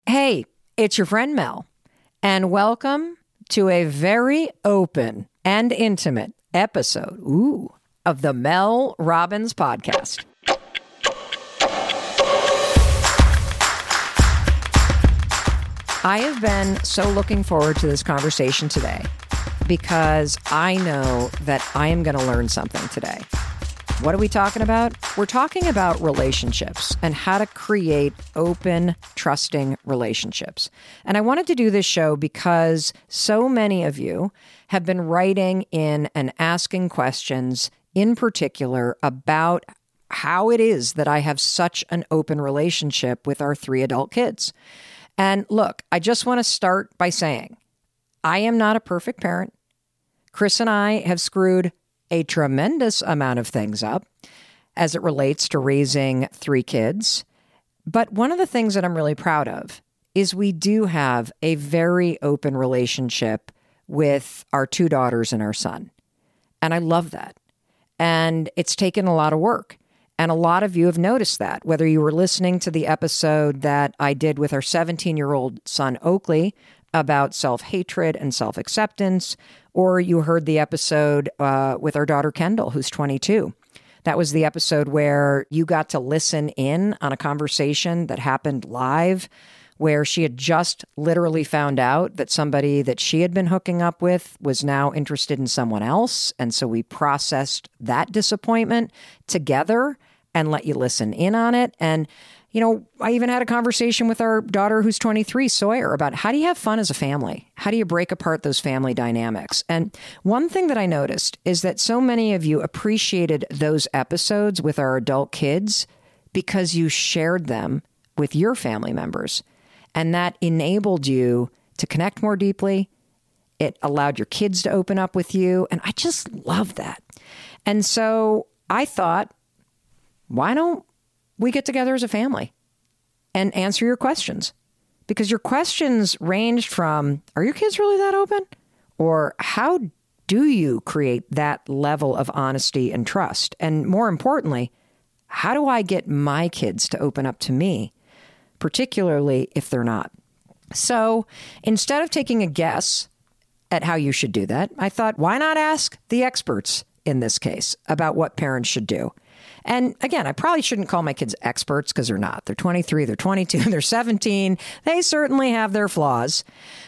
Hey, it's your friend Mel, and welcome to a very open and intimate episode, of the Mel Robbins Podcast. I have been so looking forward to this conversation today because I know that I am going to learn something today. What are we talking about? We're talking about relationships and how to create open, trusting relationships. And I wanted to do this show because so many of you have been writing in and asking questions in particular about how it is that I have such an open relationship with our 3 adult kids. And look, I just want to start by saying, I am not a perfect parent. Chris and I have screwed a tremendous amount of things up as it relates to raising 3 kids. But one of the things that I'm really proud of is we do have a very open relationship with our 2 daughters and our son. And I love that. And it's taken a lot of work. And a lot of you have noticed that, whether you were listening to the episode that I did with our 17-year-old son, Oakley, about self-hatred and self-acceptance, or you heard the episode with our daughter, Kendall, who's 22. That was the episode where you got to listen in on a conversation that happened live, where she had just literally found out that somebody that she had been hooking up with was now interested in someone else. And so we processed that disappointment together and let you listen in on it. And, you know, I even had a conversation with our daughter who's 23, Sawyer, about how do you have fun as a family? How do you break apart those family dynamics? And one thing that I noticed is that so many of you appreciated those episodes with our adult kids because you shared them with your family members. And that enabled you to connect more deeply. It allowed your kids to open up with you. And I just love that. And so I thought, why don't we get together as a family and answer your questions? Because your questions ranged from, are your kids really that open? Or how do you create that level of honesty and trust? And more importantly, how do I get my kids to open up to me, particularly if they're not? So instead of taking a guess at how you should do that, I thought, why not ask the experts in this case about what parents should do? And again, I probably shouldn't call my kids experts because they're not. They're 23, they're 22, they're 17. They certainly have their flaws.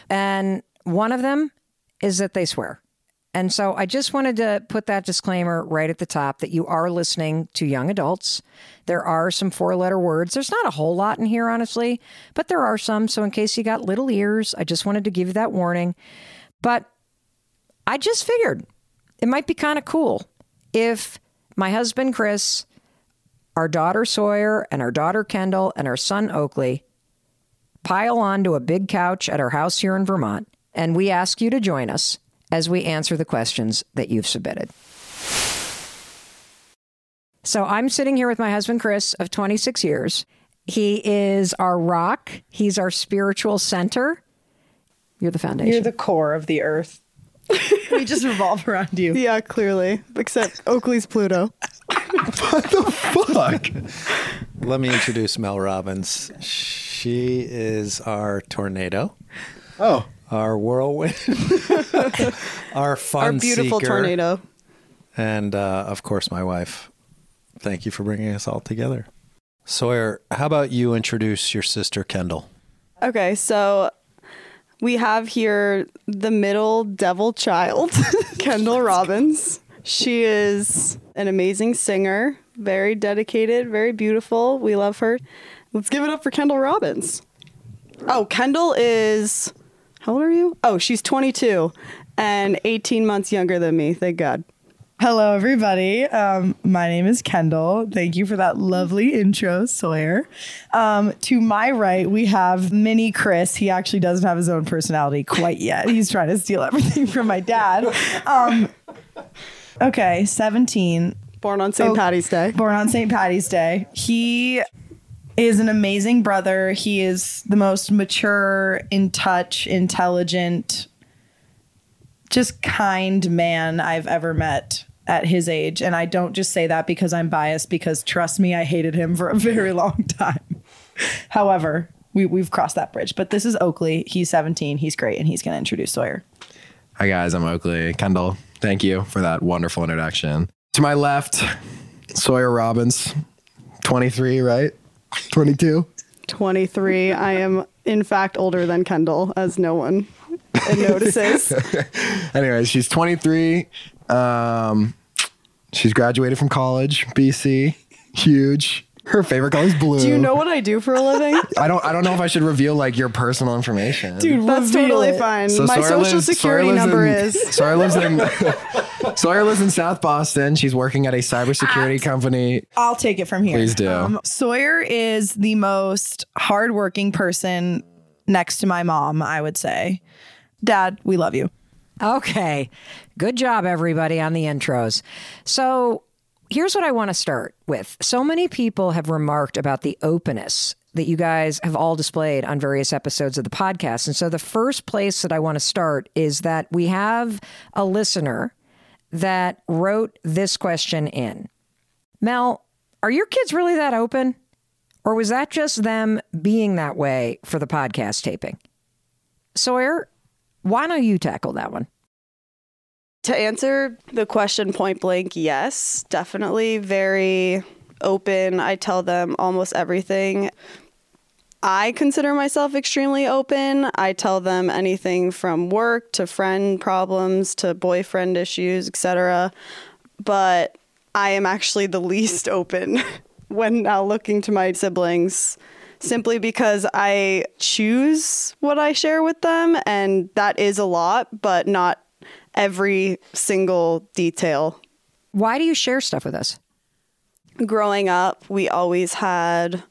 And one of them is that they swear. And so I just wanted to put that disclaimer right at the top that you are listening to young adults. There are some 4-letter words. There's not a whole lot in here, honestly, but there are some. So in case you got little ears, I just wanted to give you that warning. But I just figured it might be kind of cool if my husband, Chris, our daughter, Sawyer, and our daughter, Kendall, and our son, Oakley, pile onto a big couch at our house here in Vermont, and we ask you to join us as we answer the questions that you've submitted. So I'm sitting here with my husband, Chris, of 26 years. He is our rock. He's our spiritual center. You're the foundation. You're the core of the earth. We just revolve around you. Yeah, clearly. Except Oakley's Pluto. What the fuck? Let me introduce Mel Robbins. She is our tornado. Oh. Our whirlwind. Our fun Our beautiful seeker. tornado. And, of course, my wife. Thank you for bringing us all together. Sawyer, how about you introduce your sister, Kendall? Okay, so we have here the middle devil child, Kendall Robbins. She is an amazing singer, very dedicated, very beautiful. We love her. Let's give it up for Kendall Robbins. Oh, Kendall is, how old are you? Oh, she's 22 and 18 months younger than me. Thank God. Hello, everybody. My name is Kendall. Thank you for that lovely intro, Sawyer. To my right, we have mini Chris. He actually doesn't have his own personality quite yet. He's trying to steal everything from my dad. Okay, 17. Born on St. Patty's Day. Born on St. Patty's Day. He is an amazing brother. He is the most mature, in touch, intelligent, just kind man I've ever met at his age. And I don't just say that because I'm biased, because trust me, I hated him for a very long time. However, we've crossed that bridge. But this is Oakley. He's 17. He's great. And he's going to introduce Sawyer. Hi, guys. I'm Oakley. Kendall, thank you for that wonderful introduction. To my left, Sawyer Robbins, 23, right? 22? 23. I am, in fact, older than Kendall, as no one notices. Anyways, she's 23. She's graduated from college, BC. Huge. Her favorite color is blue. Do you know what I do for a living? I don't know if I should reveal like your personal information. Dude, That's totally fine. So My social security number is. Sawyer lives in South Boston. She's working at a cybersecurity company. I'll take it from here. Please do. Sawyer is the most hardworking person next to my mom, I would say. Dad, we love you. Okay. Good job, everybody, on the intros. So here's what I want to start with. So many people have remarked about the openness that you guys have all displayed on various episodes of the podcast. And so the first place that I want to start is that we have a listener that wrote this question in. Mel, are your kids really that open? Or was that just them being that way for the podcast taping? Sawyer, why don't you tackle that one? To answer the question point blank, yes, definitely very open. I tell them almost everything. I consider myself extremely open. I tell them anything from work to friend problems to boyfriend issues, etc. But I am actually the least open when now looking to my siblings, simply because I choose what I share with them, and that is a lot, but not every single detail. Why do you share stuff with us? Growing up, we always had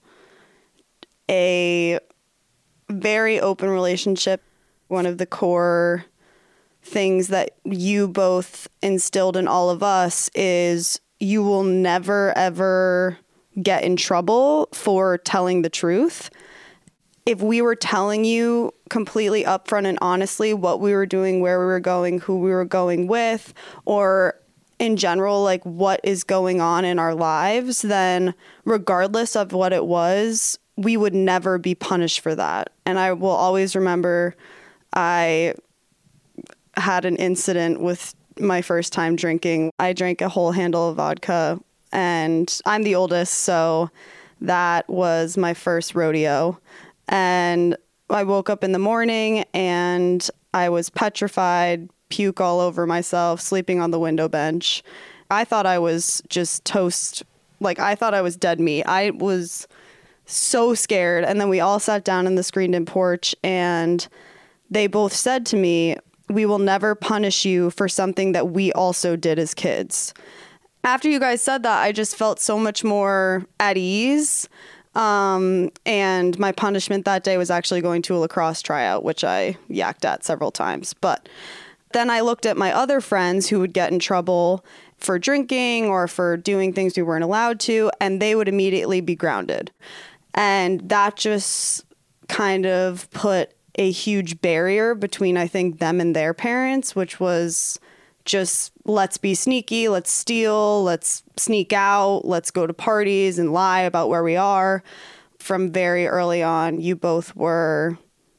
a very open relationship. One of the core things that you both instilled in all of us is you will never, ever get in trouble for telling the truth. If we were telling you completely upfront and honestly what we were doing, where we were going, who we were going with, or in general, like what is going on in our lives, then regardless of what it was, we would never be punished for that. And I will always remember I had an incident with my first time drinking. I drank a whole handle of vodka, and I'm the oldest, so that was my first rodeo. And I woke up in the morning and I was petrified, puke all over myself, sleeping on the window bench. I thought I was just toast. Like, I thought I was dead meat. I was so scared. And then we all sat down in the screened-in porch, and they both said to me, "We will never punish you for something that we also did as kids." After you guys said that, I just felt so much more at ease. And my punishment that day was actually going to a lacrosse tryout, which I yacked at several times. But then I looked at my other friends who would get in trouble for drinking or for doing things we weren't allowed to, and they would immediately be grounded. And that just kind of put a huge barrier between, I think, them and their parents, which was just, let's be sneaky, let's steal, let's sneak out, let's go to parties and lie about where we are. From very early on, you both were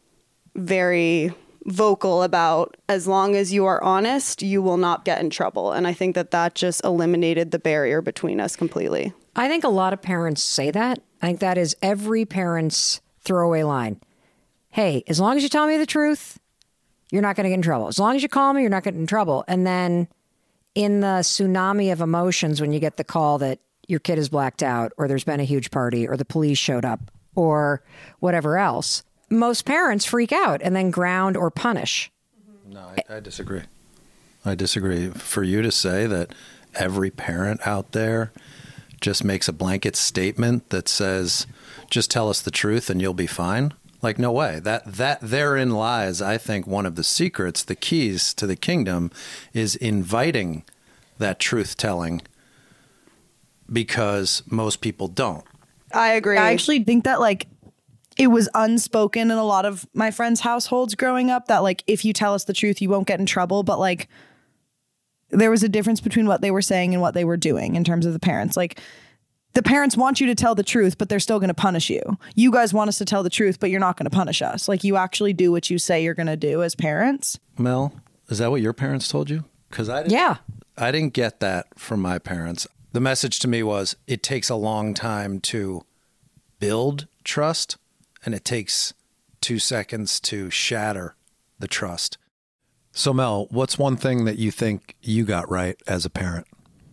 very vocal about, as long as you are honest, you will not get in trouble. And I think that that just eliminated the barrier between us completely. I think a lot of parents say that. I think that is every parent's throwaway line. Hey, as long as you tell me the truth, you're not going to get in trouble. As long as you call me, you're not getting in trouble. And then in the tsunami of emotions, when you get the call that your kid is blacked out, or there's been a huge party, or the police showed up, or whatever else, most parents freak out and then ground or punish. No, I disagree. I disagree. For you to say that every parent out there just makes a blanket statement that says, just tell us the truth and you'll be fine. Like, no way. That therein lies, I think, one of the secrets, the keys to the kingdom, is inviting that truth-telling, because most people don't. I agree. I actually think that, like, it was unspoken in a lot of my friends' households growing up that, like, if you tell us the truth, you won't get in trouble. But, like, there was a difference between what they were saying and what they were doing in terms of the parents. Like, the parents want you to tell the truth, but they're still going to punish you. You guys want us to tell the truth, but you're not going to punish us. Like, you actually do what you say you're going to do as parents. Mel, is that what your parents told you? Because I didn't get that from my parents. The message to me was it takes a long time to build trust, and it takes 2 seconds to shatter the trust. So Mel, what's one thing that you think you got right as a parent?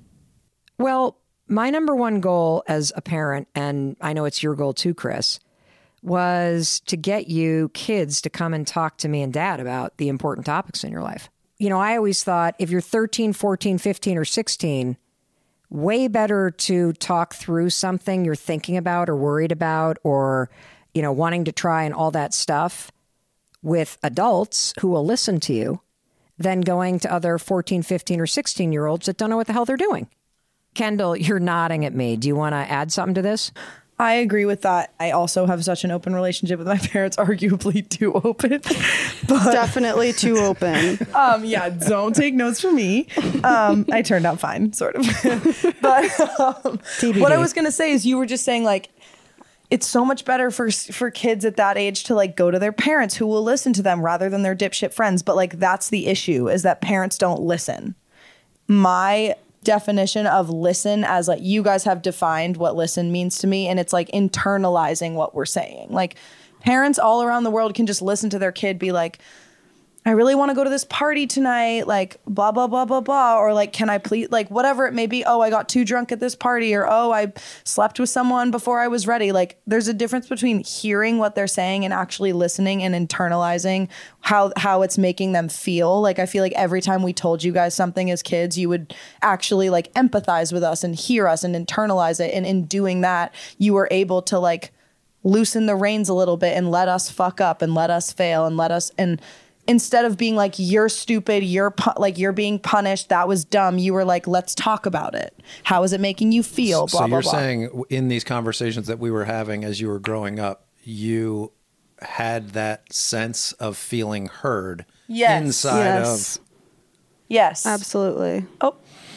Well, my number one goal as a parent, and I know it's your goal too, Chris, was to get you kids to come and talk to me and Dad about the important topics in your life. You know, I always thought if you're 13, 14, 15, or 16, way better to talk through something you're thinking about or worried about or, you know, wanting to try and all that stuff with adults who will listen to you than going to other 14, 15, or 16-year-olds that don't know what the hell they're doing. Kendall, you're nodding at me. Do you want to add something to this? I agree with that. I also have such an open relationship with my parents, arguably too open. But, Definitely too open. yeah, don't take notes from me. I turned out fine, sort of. But what I was going to say is you were just saying, like, it's so much better for kids at that age to, like, go to their parents who will listen to them rather than their dipshit friends. But, like, that's the issue, is that parents don't listen. My definition of listen, as like you guys have defined what listen means to me, and it's like internalizing what we're saying. Like, parents all around the world can just listen to their kid be like, I really want to go to this party tonight, like blah blah blah blah blah, or like, can I please, like whatever it may be, oh, I got too drunk at this party, or oh, I slept with someone before I was ready. Like, there's a difference between hearing what they're saying and actually listening and internalizing how it's making them feel. Like, I feel like every time we told you guys something as kids, you would actually like empathize with us and hear us and internalize it, and in doing that, you were able to like loosen the reins a little bit and let us fuck up and let us fail and let us, and instead of being like, you're stupid, you're being punished, that was dumb, you were like, let's talk about it. How is it making you feel? Blah, so blah, you're blah. saying in these conversations that we were having as you were growing up, you had that sense of feeling heard inside of... Yes. Absolutely. Oh.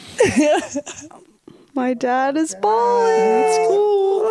My dad is bawling. That's cool.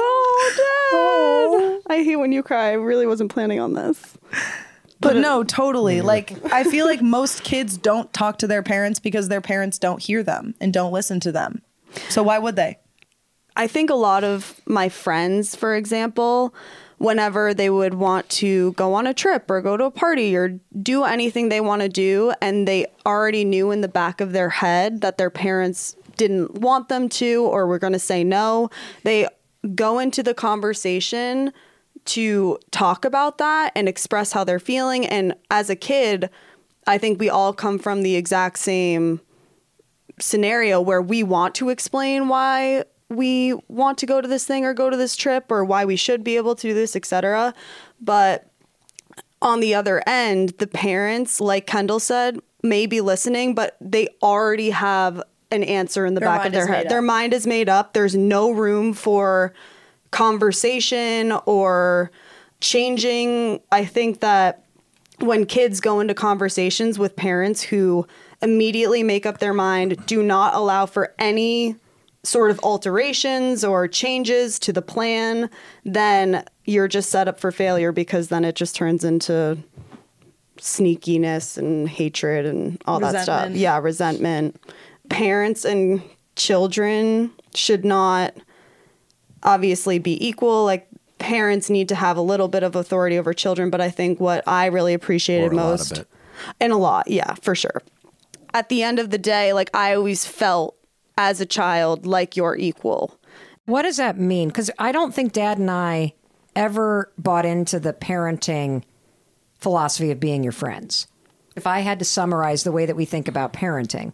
Oh, Dad. I hate when you cry. I really wasn't planning on this. But no, totally. Like, I feel like most kids don't talk to their parents because their parents don't hear them and don't listen to them. So why would they? I think a lot of my friends, for example, whenever they would want to go on a trip or go to a party or do anything they want to do, and they already knew in the back of their head that their parents didn't want them to or were going to say no, they go into the conversation to talk about that and express how they're feeling. And as a kid, I think we all come from the exact same scenario where we want to explain why we want to go to this thing or go to this trip or why we should be able to do this, etc. But on the other end, the parents, like Kendall said, may be listening, but they already have an answer in the back of their head. Their mind is made up. There's no room for conversation or changing. I think that when kids go into conversations with parents who immediately make up their mind, do not allow for any sort of alterations or changes to the plan, then you're just set up for failure, because then it just turns into sneakiness and hatred and all that stuff. Yeah, resentment. Parents and children should not obviously be equal. Like, parents need to have a little bit of authority over children, but I think what I really appreciated most, and a lot, yeah, for sure. At the end of the day, like, I always felt as a child like your equal. What does that mean? Because I don't think Dad and I ever bought into the parenting philosophy of being your friends. If I had to summarize the way that we think about parenting,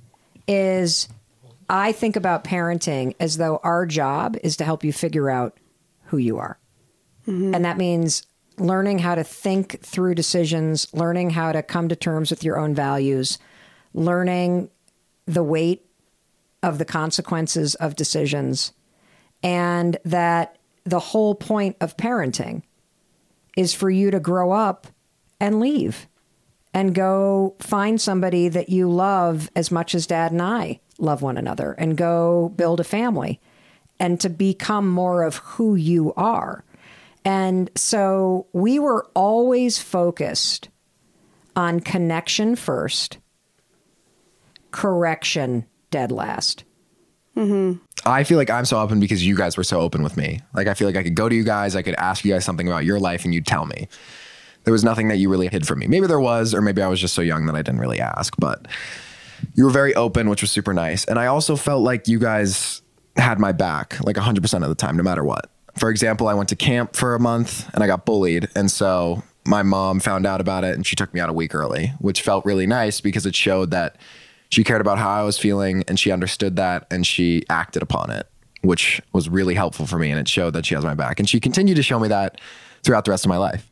is I think about parenting as though our job is to help you figure out who you are. Mm-hmm. And that means learning how to think through decisions, learning how to come to terms with your own values, learning the weight of the consequences of decisions, and that the whole point of parenting is for you to grow up and leave and go find somebody that you love as much as Dad and I love one another, and go build a family. and to become more of who you are. And so we were always focused on connection first, correction dead last. I feel like I'm so open because you guys were so open with me. Like, I feel like I could go to you guys, I could ask you guys something about your life and you'd tell me. There was nothing that you really hid from me. Maybe there was, or maybe I was just so young that I didn't really ask, but you were very open, which was super nice. And I also felt like you guys had my back like 100% of the time, no matter what. For example, I went to camp for a month and I got bullied. And so my mom found out about it and she took me out a week early, which felt really nice because it showed that she cared about how I was feeling and she understood that and she acted upon it, which was really helpful for me. And it showed that she has my back. And she continued to show me that throughout the rest of my life.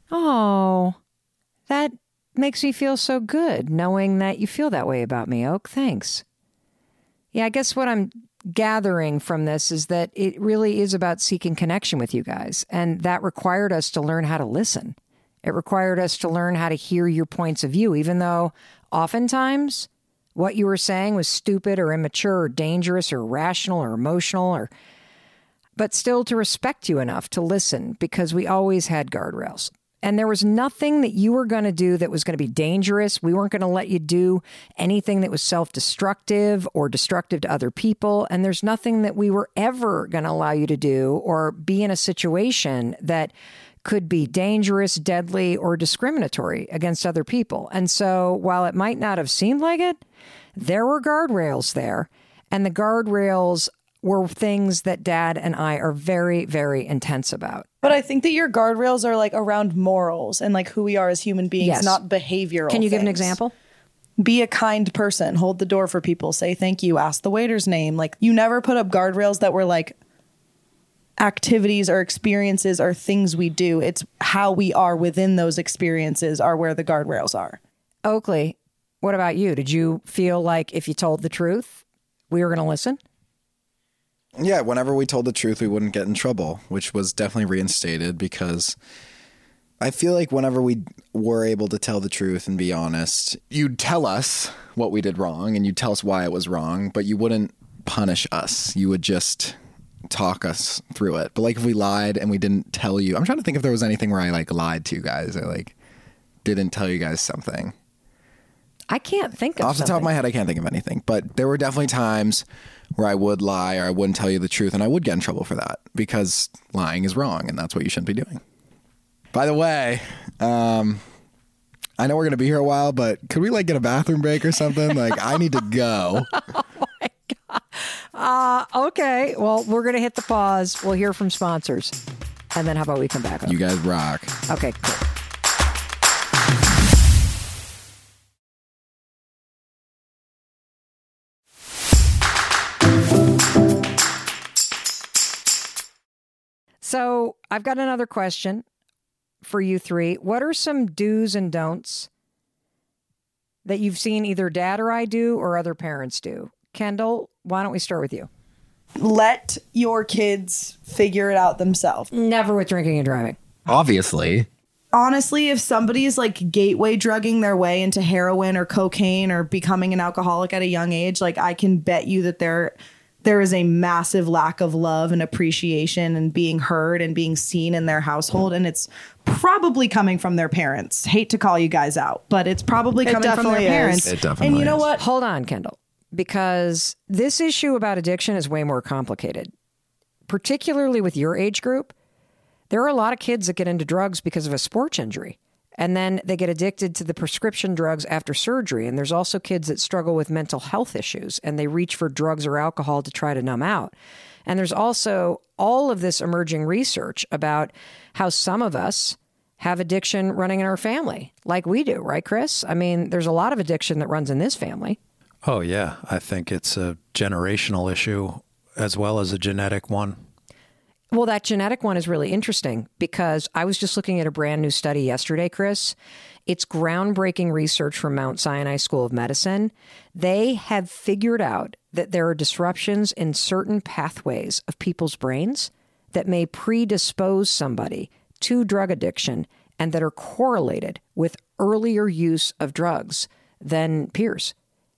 Oh, that makes me feel so good knowing that you feel that way about me, Oak. Thanks. Yeah, I guess what I'm gathering from this is that it really is about seeking connection with you guys. And that required us to learn how to listen. It required us to learn how to hear your points of view, even though oftentimes what you were saying was stupid or immature or dangerous or irrational or emotional, but still to respect you enough to listen because we always had guardrails. And there was nothing that you were going to do that was going to be dangerous. We weren't going to let you do anything that was self-destructive or destructive to other people. And there's nothing that we were ever going to allow you to do or be in a situation that could be dangerous, deadly, or discriminatory against other people. And so while it might not have seemed like it, there were guardrails there. And the guardrails were things that Dad and I are very, very intense about. But I think that your guardrails are like around morals and like who we are as human beings, Yes. not behavioral. Can you give an things. example? Be a kind person, hold the door for people, say thank you, ask the waiter's name. Like, you never put up guardrails that were like activities or experiences or things we do. It's how we are within those experiences are where the guardrails are. Oakley, what about you? Did you feel like if you told the truth, we were going to listen? Yeah, whenever we told the truth, we wouldn't get in trouble, which was definitely reinstated because I feel like whenever we were able to tell the truth and be honest, you'd tell us what we did wrong and you'd tell us why it was wrong, but you wouldn't punish us. You would just talk us through it. But like if we lied and we didn't tell you, I'm trying to think if there was anything where I like lied to you guys or like didn't tell you guys something. I can't think of Off the top of my head, I can't think of anything. But there were definitely times where I would lie or I wouldn't tell you the truth, and I would get in trouble for that because lying is wrong, and that's what you shouldn't be doing. By the way, I know we're going to be here a while, but could we like get a bathroom break or something? Like, I need to go. Okay, well, we're going to hit the pause. We'll hear from sponsors. And then how about we come back? You guys rock. Okay, cool. So I've got another question for you three. What are some do's and don'ts that you've seen either Dad or I do or other parents do? Kendall, why don't we start with you? Let your kids figure it out themselves. Never with drinking and driving. Obviously. Honestly, if somebody's like gateway drugging their way into heroin or cocaine or becoming an alcoholic at a young age, like I can bet you that there is a massive lack of love and appreciation and being heard and being seen in their household. And it's probably coming from their parents. Hate to call you guys out, but it's probably coming from their definitely is. parents. It definitely And you know is. what? Hold on, Kendall, because this issue about addiction is way more complicated, particularly with your age group. There are a lot of kids that get into drugs because of a sports injury, and then they get addicted to the prescription drugs after surgery. And there's also kids that struggle with mental health issues, and they reach for drugs or alcohol to try to numb out. And there's also all of this emerging research about how some of us have addiction running in our family, like we do, right, Chris? I mean, there's a lot of addiction that runs in this family. Oh, yeah. I think it's a generational issue as well as a genetic one. Well, that genetic one is really interesting because I was just looking at a brand new study yesterday, Chris. It's groundbreaking research from Mount Sinai School of Medicine. They have figured out that there are disruptions in certain pathways of people's brains that may predispose somebody to drug addiction and that are correlated with earlier use of drugs than peers.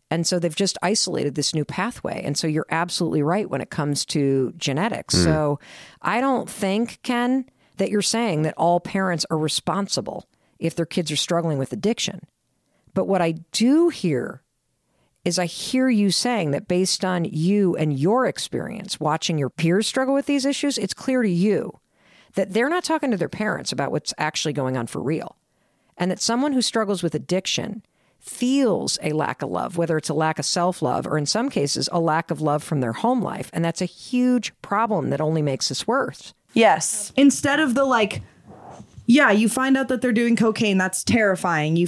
And so they've just isolated this new pathway. And so you're absolutely right when it comes to genetics. So I don't think, Ken, that you're saying that all parents are responsible if their kids are struggling with addiction. But what I do hear is I hear you saying that based on you and your experience watching your peers struggle with these issues, it's clear to you that they're not talking to their parents about what's actually going on for real. And that someone who struggles with addiction feels a lack of love, whether it's a lack of self-love or in some cases a lack of love from their home life. And that's a huge problem that only makes this worse. Yes. Instead of the like, yeah, you find out that they're doing cocaine. That's terrifying.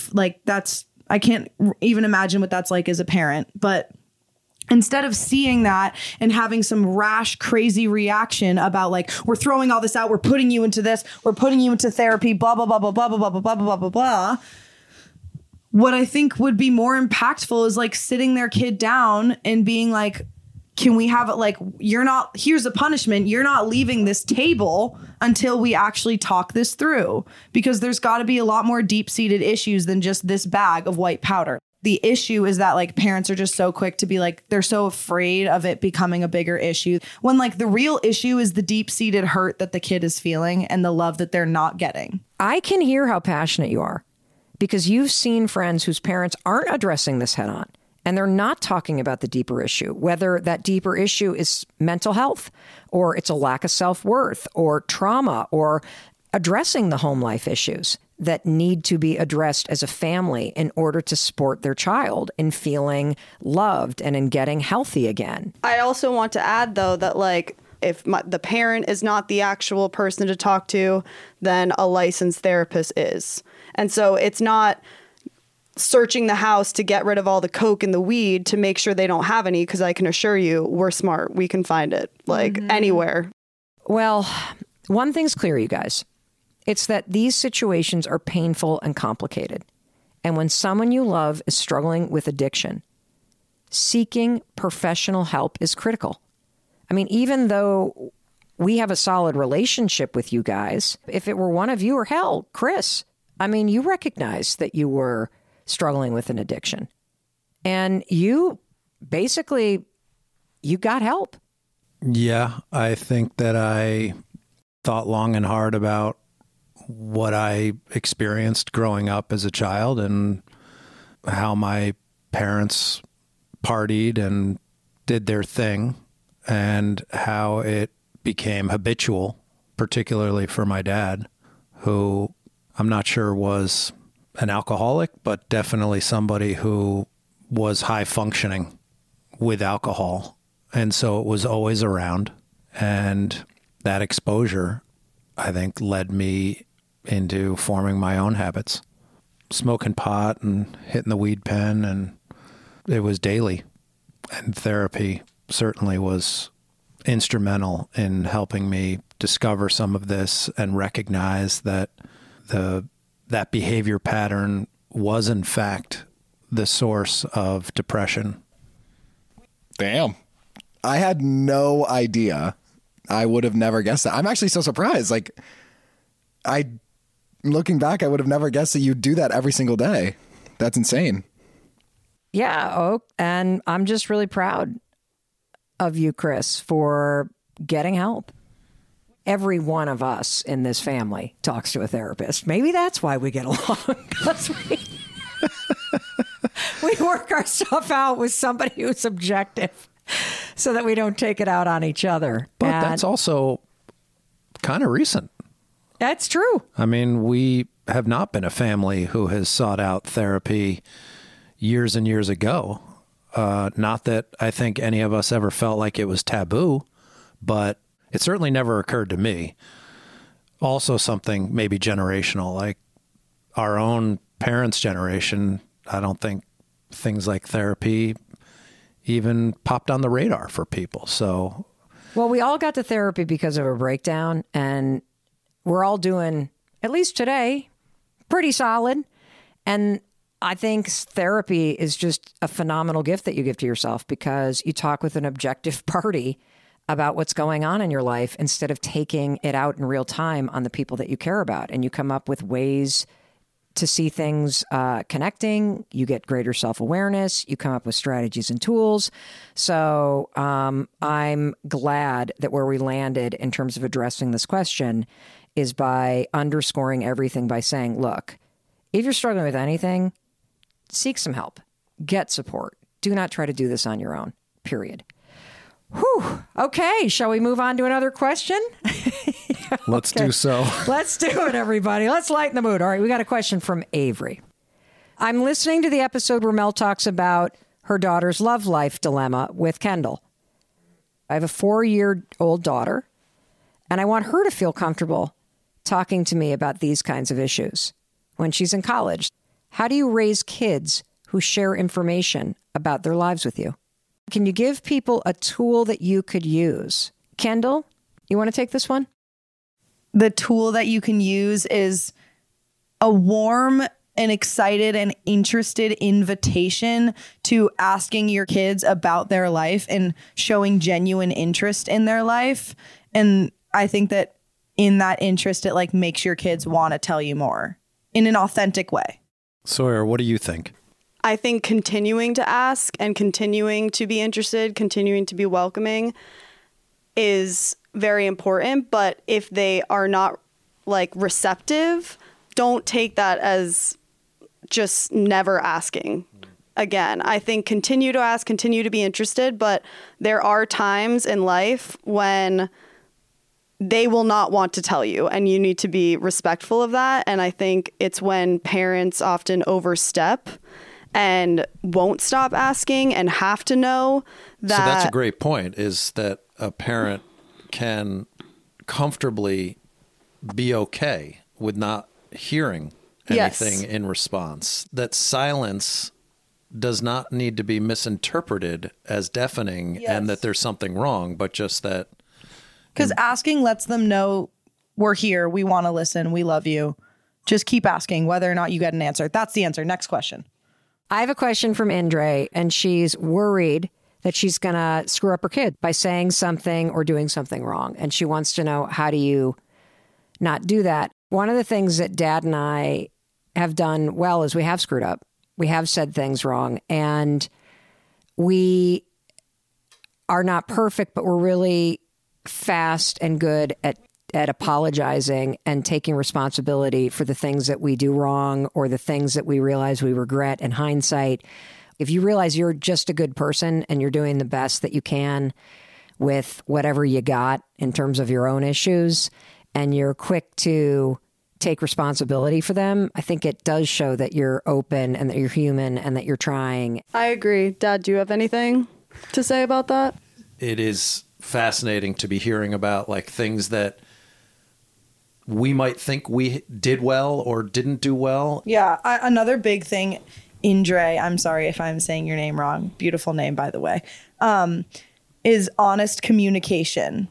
I can't even imagine what that's like as a parent. But instead of seeing that and having some rash, crazy reaction about like, we're throwing all this out, we're putting you into this, we're putting you into therapy, blah, blah, blah, blah, blah, blah, blah, blah, blah, blah, blah, blah. What I think would be more impactful is like sitting their kid down and being like, can we have it like, here's a punishment. You're not leaving this table until we actually talk this through, because there's got to be a lot more deep-seated issues than just this bag of white powder. The issue is that like parents are just so quick to be like, they're so afraid of it becoming a bigger issue when like the real issue is the deep-seated hurt that the kid is feeling and the love that they're not getting. I can hear how passionate you are because you've seen friends whose parents aren't addressing this head on. And they're not talking about the deeper issue, whether that deeper issue is mental health or it's a lack of self-worth or trauma or addressing the home life issues that need to be addressed as a family in order to support their child in feeling loved and in getting healthy again. I also want to add, though, that like if the parent is not the actual person to talk to, then a licensed therapist is. And so it's not searching the house to get rid of all the coke and the weed to make sure they don't have any, because I can assure you we're smart. We can find it like anywhere. Well, one thing's clear, you guys. It's that these situations are painful and complicated. And when someone you love is struggling with addiction, seeking professional help is critical. I mean, even though we have a solid relationship with you guys, if it were one of you or hell, Chris, I mean, you recognize that you were struggling with an addiction. And you got help. Yeah, I think that I thought long and hard about what I experienced growing up as a child and how my parents partied and did their thing and how it became habitual, particularly for my dad, who I'm not sure was an alcoholic, but definitely somebody who was high functioning with alcohol. And so it was always around. And that exposure, I think, led me into forming my own habits, smoking pot and hitting the weed pen. And it was daily. And therapy certainly was instrumental in helping me discover some of this and recognize that that behavior pattern was, in fact, the source of depression. Damn. I had no idea. I would have never guessed that. I'm actually so surprised. Like, looking back, I would have never guessed that you do that every single day. That's insane. Yeah. And I'm just really proud of you, Chris, for getting help. Every one of us in this family talks to a therapist. Maybe that's why we get along, because we work our stuff out with somebody who's objective so that we don't take it out on each other. But that's also kind of recent. That's true. I mean, we have not been a family who has sought out therapy years and years ago. Not that I think any of us ever felt like it was taboo, but it certainly never occurred to me. Also something maybe generational, like our own parents' generation. I don't think things like therapy even popped on the radar for people. So, well, we all got to therapy because of a breakdown, and we're all doing, at least today, pretty solid. And I think therapy is just a phenomenal gift that you give to yourself, because you talk with an objective party about what's going on in your life instead of taking it out in real time on the people that you care about. And you come up with ways to see things connecting. You get greater self-awareness. You come up with strategies and tools. So I'm glad that where we landed in terms of addressing this question is by underscoring everything by saying, look, if you're struggling with anything, seek some help. Get support. Do not try to do this on your own, period. Whew. Okay, shall we move on to another question? Let's do so. Let's do it, everybody. Let's lighten the mood. All right, we got a question from Avery. I'm listening to the episode where Mel talks about her daughter's love life dilemma with Kendall. I have a 4-year-old daughter, and I want her to feel comfortable talking to me about these kinds of issues when she's in college. How do you raise kids who share information about their lives with you? Can you give people a tool that you could use? Kendall, you want to take this one? The tool that you can use is a warm and excited and interested invitation to asking your kids about their life and showing genuine interest in their life. And I think that in that interest, it like makes your kids want to tell you more in an authentic way. Sawyer, what do you think? I think continuing to ask and continuing to be interested, continuing to be welcoming is very important. But if they are not like receptive, don't take that as just never asking. Again, I think continue to ask, continue to be interested, but there are times in life when they will not want to tell you, and you need to be respectful of that. And I think it's when parents often overstep and won't stop asking and have to know that. So that's a great point, is that a parent can comfortably be okay with not hearing anything in response. That silence does not need to be misinterpreted as deafening and that there's something wrong, but just that. Because asking lets them know we're here, we want to listen, we love you. Just keep asking whether or not you get an answer. That's the answer. Next question. I have a question from Indre, and she's worried that she's going to screw up her kid by saying something or doing something wrong. And she wants to know, how do you not do that? One of the things that Dad and I have done well is we have screwed up. We have said things wrong, and we are not perfect, but we're really fast and good at apologizing and taking responsibility for the things that we do wrong or the things that we realize we regret in hindsight. If you realize you're just a good person and you're doing the best that you can with whatever you got in terms of your own issues, and you're quick to take responsibility for them, I think it does show that you're open and that you're human and that you're trying. I agree. Dad, do you have anything to say about that? It is fascinating to be hearing about like things that we might think we did well or didn't do well. Yeah. Another big thing, Indre, I'm sorry if I'm saying your name wrong. Beautiful name, by the way, is honest communication.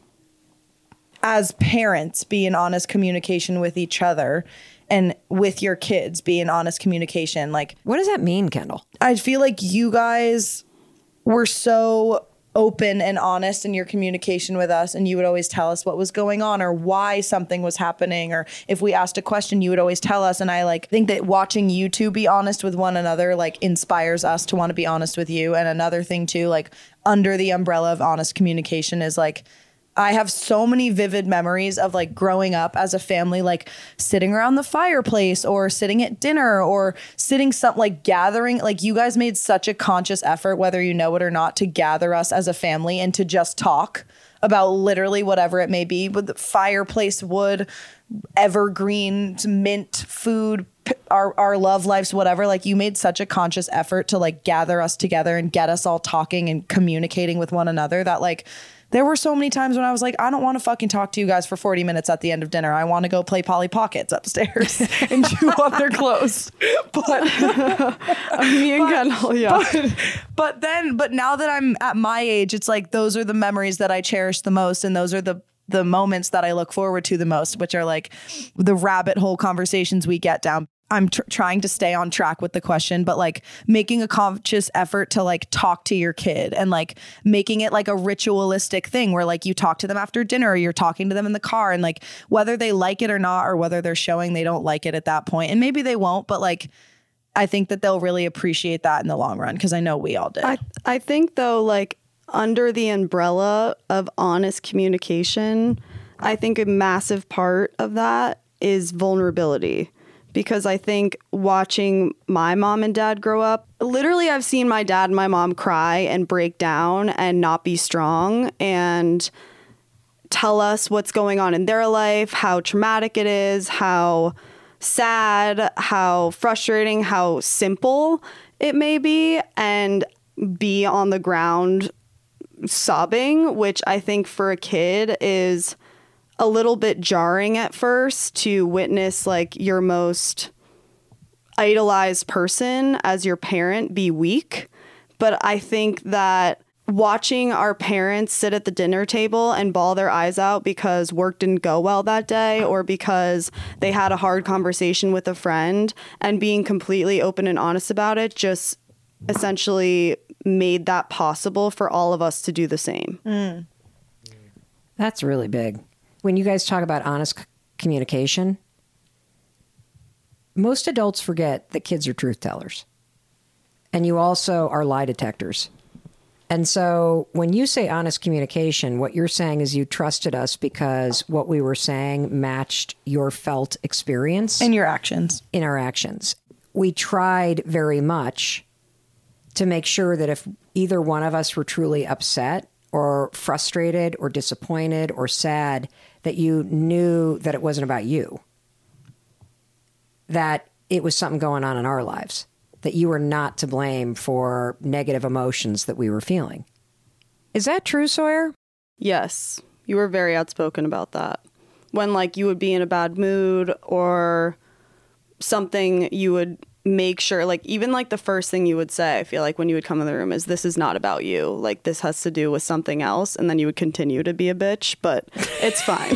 As parents, be in honest communication with each other and with your kids, be in honest communication. Like, what does that mean, Kendall? I feel like you guys were so open and honest in your communication with us, and you would always tell us what was going on or why something was happening, or if we asked a question, you would always tell us. And I like think that watching you two be honest with one another like inspires us to want to be honest with you. And another thing too, like under the umbrella of honest communication is like, I have so many vivid memories of like growing up as a family, like sitting around the fireplace or sitting at dinner or sitting like gathering. Like you guys made such a conscious effort, whether you know it or not, to gather us as a family and to just talk about literally whatever it may be, with the fireplace, wood, evergreens, mint, food, our love lives, whatever. Like you made such a conscious effort to like gather us together and get us all talking and communicating with one another that like, there were so many times when I was like, I don't want to fucking talk to you guys for 40 minutes at the end of dinner. I want to go play Polly Pockets upstairs and chew on their clothes. But Me and Kendall, yeah. But now that I'm at my age, it's like those are the memories that I cherish the most, and those are the moments that I look forward to the most, which are like the rabbit hole conversations we get down. I'm trying to stay on track with the question, but like making a conscious effort to like talk to your kid and like making it like a ritualistic thing where like you talk to them after dinner or you're talking to them in the car, and like whether they like it or not, or whether they're showing they don't like it at that point, and maybe they won't, but like I think that they'll really appreciate that in the long run, because I know we all did. I think though, like under the umbrella of honest communication, I think a massive part of that is vulnerability. Because I think watching my mom and dad grow up, literally I've seen my dad and my mom cry and break down and not be strong and tell us what's going on in their life, how traumatic it is, how sad, how frustrating, how simple it may be, and be on the ground sobbing, which I think for a kid is a little bit jarring at first to witness like your most idolized person as your parent be weak. But I think that watching our parents sit at the dinner table and bawl their eyes out because work didn't go well that day, or because they had a hard conversation with a friend, and being completely open and honest about it just essentially made that possible for all of us to do the same. That's really big. When you guys talk about honest communication, most adults forget that kids are truth tellers. And you also are lie detectors. And so when you say honest communication, what you're saying is you trusted us because what we were saying matched your felt experience. And your actions. In our actions. We tried very much to make sure that if either one of us were truly upset or frustrated or disappointed or sad, that you knew that it wasn't about you, that it was something going on in our lives, that you were not to blame for negative emotions that we were feeling. Is that true, Sawyer? Yes, you were very outspoken about that. When like you would be in a bad mood or something, you would make sure, like even like the first thing you would say, I feel like when you would come in the room is, this is not about you. Like this has to do with something else. And then you would continue to be a bitch, but it's fine.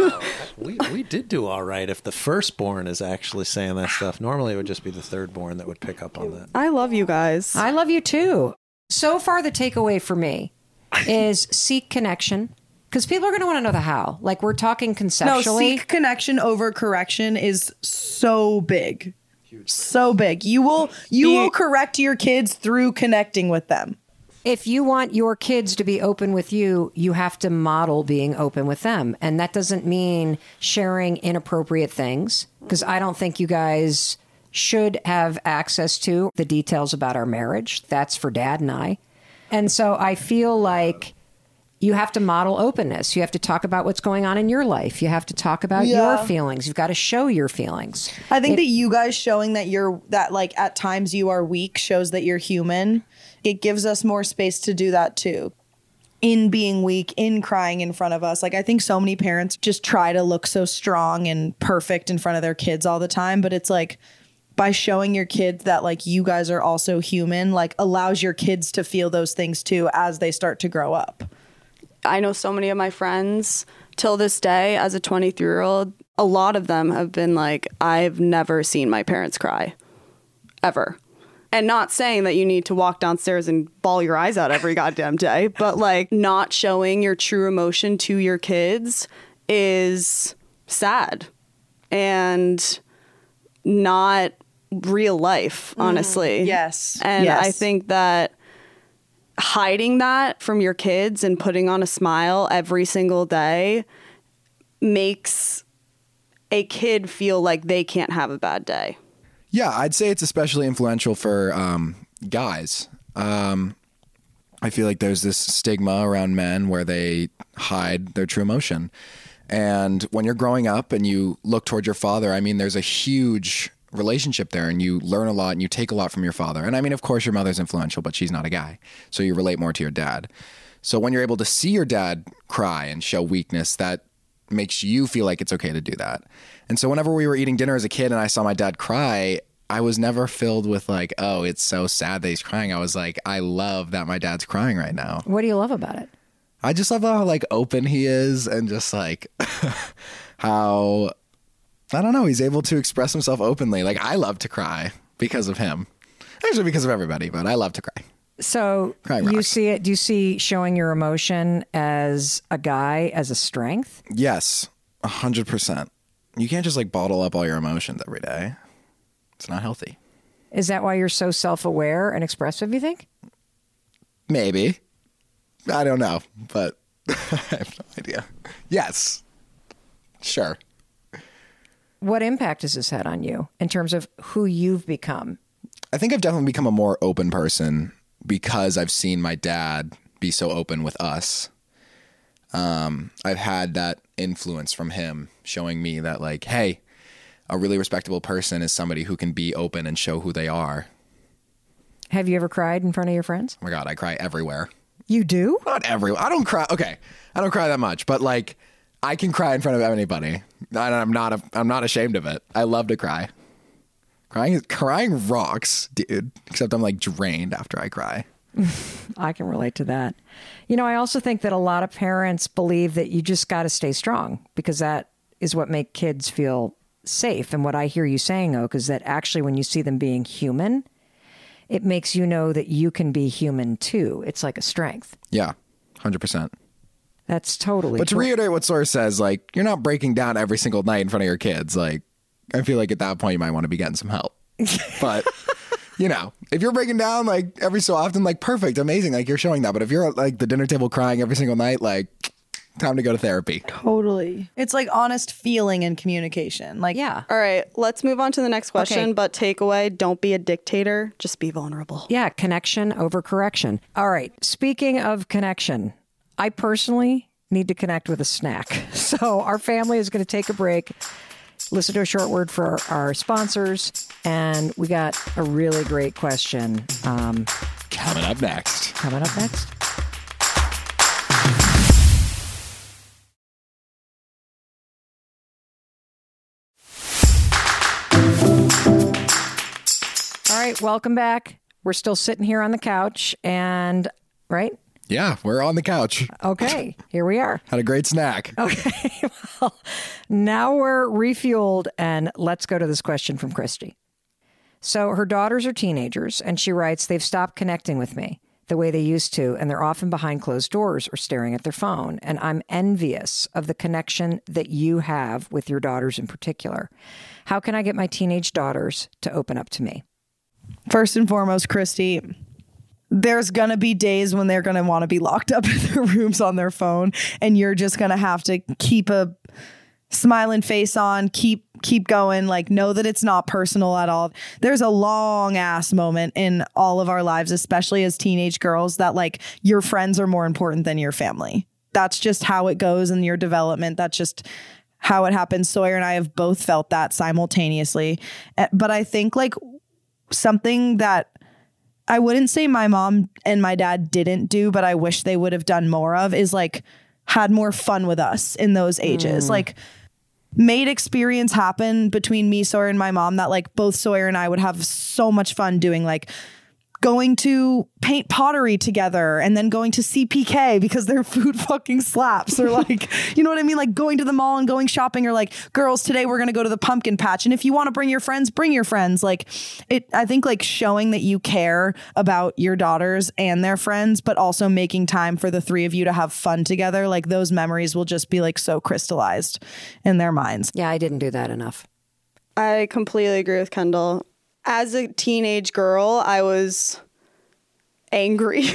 We did do all right if the firstborn is actually saying that stuff. Normally it would just be the thirdborn that would pick up on that. I love you guys. I love you too. So far, the takeaway for me is seek connection. Because people are going to want to know the how. Like we're talking conceptually. No, seek connection over correction is so big. So big. You will correct your kids through connecting with them. If you want your kids to be open with you, you have to model being open with them. And that doesn't mean sharing inappropriate things, because I don't think you guys should have access to the details about our marriage. That's for Dad and I. And so I feel like you have to model openness. You have to talk about what's going on in your life. You have to talk about your feelings. You've got to show your feelings. I think that you guys showing that like at times you are weak shows that you're human. It gives us more space to do that too. In being weak, in crying in front of us. Like I think so many parents just try to look so strong and perfect in front of their kids all the time. But it's like by showing your kids that like you guys are also human, like allows your kids to feel those things too as they start to grow up. I know so many of my friends till this day as a 23-year-old, a lot of them have been like, I've never seen my parents cry ever. And not saying that you need to walk downstairs and bawl your eyes out every goddamn day, but like not showing your true emotion to your kids is sad and not real life, honestly. Yes. And I think that hiding that from your kids and putting on a smile every single day makes a kid feel like they can't have a bad day. Yeah, I'd say it's especially influential for guys. I feel like there's this stigma around men where they hide their true emotion. And when you're growing up and you look toward your father, I mean, there's a huge relationship there and you learn a lot and you take a lot from your father. And I mean, of course, your mother's influential, but she's not a guy. So you relate more to your dad. So when you're able to see your dad cry and show weakness, that makes you feel like it's okay to do that. And so whenever we were eating dinner as a kid and I saw my dad cry, I was never filled with like, oh, it's so sad that he's crying. I was like, I love that my dad's crying right now. What do you love about it? I just love how like open he is and just like how I don't know. He's able to express himself openly. Like, I love to cry because of him. Actually, because of everybody, but I love to cry. So Crying you rocks. see it? Do you see showing your emotion as a guy as a strength? Yes, 100%. You can't just like bottle up all your emotions every day. It's not healthy. Is that why you're so self-aware and expressive, you think? Maybe. I don't know, but I have no idea. Yes. Sure. What impact has this had on you in terms of who you've become? I think I've definitely become a more open person because I've seen my dad be so open with us. I've had that influence from him showing me that, like, hey, a really respectable person is somebody who can be open and show who they are. Have you ever cried in front of your friends? Oh my God, I cry everywhere. You do? Not everywhere. I don't cry. Okay, I don't cry that much, but like, I can cry in front of anybody, and I'm not ashamed of it. I love to cry. Crying rocks, dude. Except I'm like drained after I cry. I can relate to that. You know, I also think that a lot of parents believe that you just got to stay strong because that is what makes kids feel safe. And what I hear you saying, Oak, is that actually when you see them being human, it makes you know that you can be human too. It's like a strength. Yeah, 100%. That's totally But to true. reiterate what Sora says, like, you're not breaking down every single night in front of your kids. Like, I feel like at that point you might want to be getting some help. But, you know, if you're breaking down like every so often, like, perfect, amazing, like you're showing that. But if you're at like the dinner table crying every single night, like, time to go to therapy. Totally. It's like honest feeling and communication. Like, Yeah. All right, let's move on to the next question. Okay. But takeaway, don't be a dictator. Just be vulnerable. Yeah, connection over correction. All right. Speaking of connection, I personally need to connect with a snack. So our family is going to take a break, listen to a short word for our sponsors, and we got a really great question Coming up next. coming up next. All right, welcome back. We're still sitting here on the couch and, right? Yeah, we're on the couch. Okay, here we are. Had a great snack. Okay, well, now we're refueled, and let's go to this question from Christy. So her daughters are teenagers, and she writes, they've stopped connecting with me the way they used to, and they're often behind closed doors or staring at their phone, and I'm envious of the connection that you have with your daughters in particular. How can I get my teenage daughters to open up to me? first and foremost, Christy, there's going to be days when they're going to want to be locked up in their rooms on their phone, and you're just going to have to keep a smiling face on, keep going, like, know that it's not personal at all. There's a long ass moment in all of our lives, especially as teenage girls, that like your friends are more important than your family. That's just how it goes in your development. That's just how it happens. Sawyer and I have both felt that simultaneously. But I think like something that I wouldn't say my mom and my dad didn't do, but I wish they would have done more of, is like had more fun with us in those ages. Like made experience happen between me, Sawyer, and my mom that like both Sawyer and I would have so much fun doing, like going to paint pottery together and then going to CPK because their food fucking slaps, or like, you know what I mean? Like going to the mall and going shopping, or like, girls, today we're going to go to the pumpkin patch. And if you want to bring your friends, bring your friends. Like I think like showing that you care about your daughters and their friends, but also making time for the three of you to have fun together. Like those memories will just be like so crystallized in their minds. Yeah, I didn't do that enough. I completely agree with Kendall. As a teenage girl, I was angry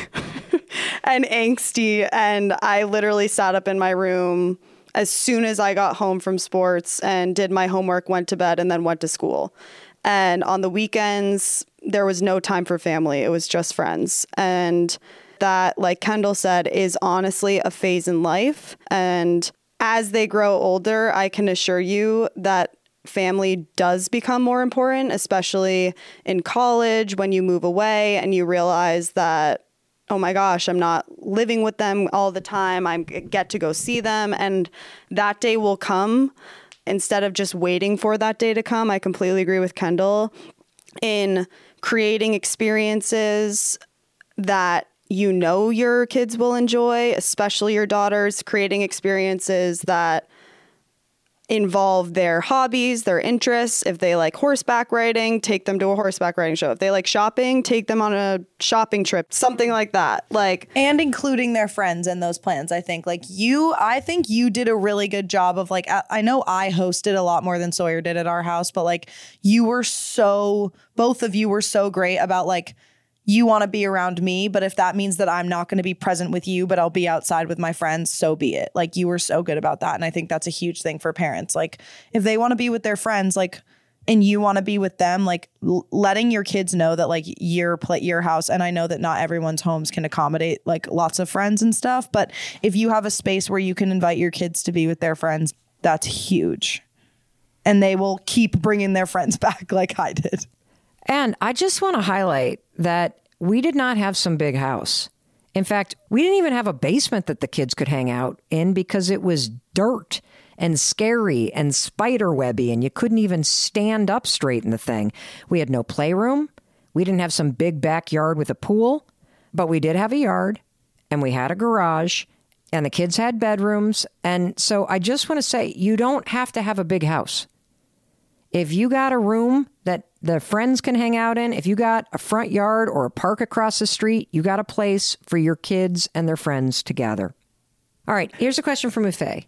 and angsty, and I literally sat up in my room as soon as I got home from sports and did my homework, went to bed, and then went to school. And on the weekends, there was no time for family. It was just friends. And that, like Kendall said, is honestly a phase in life. And as they grow older, I can assure you that family does become more important, especially in college when you move away and you realize that, oh my gosh, I'm not living with them all the time. I get to go see them, and that day will come. Instead of just waiting for that day to come, I completely agree with Kendall in creating experiences that you know your kids will enjoy, especially your daughters, creating experiences that involve their hobbies, their interests. If they like horseback riding, take them to a horseback riding show. If they like shopping, take them on a shopping trip, something like that. Like, and including their friends in those plans. I think I think you did a really good job of like, I know I hosted a lot more than Sawyer did at our house, but like both of you were so great about like, you want to be around me, but if that means that I'm not going to be present with you, but I'll be outside with my friends, so be it. Like, you were so good about that. And I think that's a huge thing for parents. Like, if they want to be with their friends, like, and you want to be with them, like letting your kids know that like your house. And I know that not everyone's homes can accommodate like lots of friends and stuff, but if you have a space where you can invite your kids to be with their friends, that's huge. And they will keep bringing their friends back like I did. And I just want to highlight that we did not have some big house. In fact, we didn't even have a basement that the kids could hang out in because it was dirt and scary and spider webby, and you couldn't even stand up straight in the thing. We had no playroom. We didn't have some big backyard with a pool, but we did have a yard, and we had a garage, and the kids had bedrooms. And so I just want to say, you don't have to have a big house. If you got a room that the friends can hang out in, if you got a front yard or a park across the street, you got a place for your kids and their friends to gather. All right, here's a question from Ufe.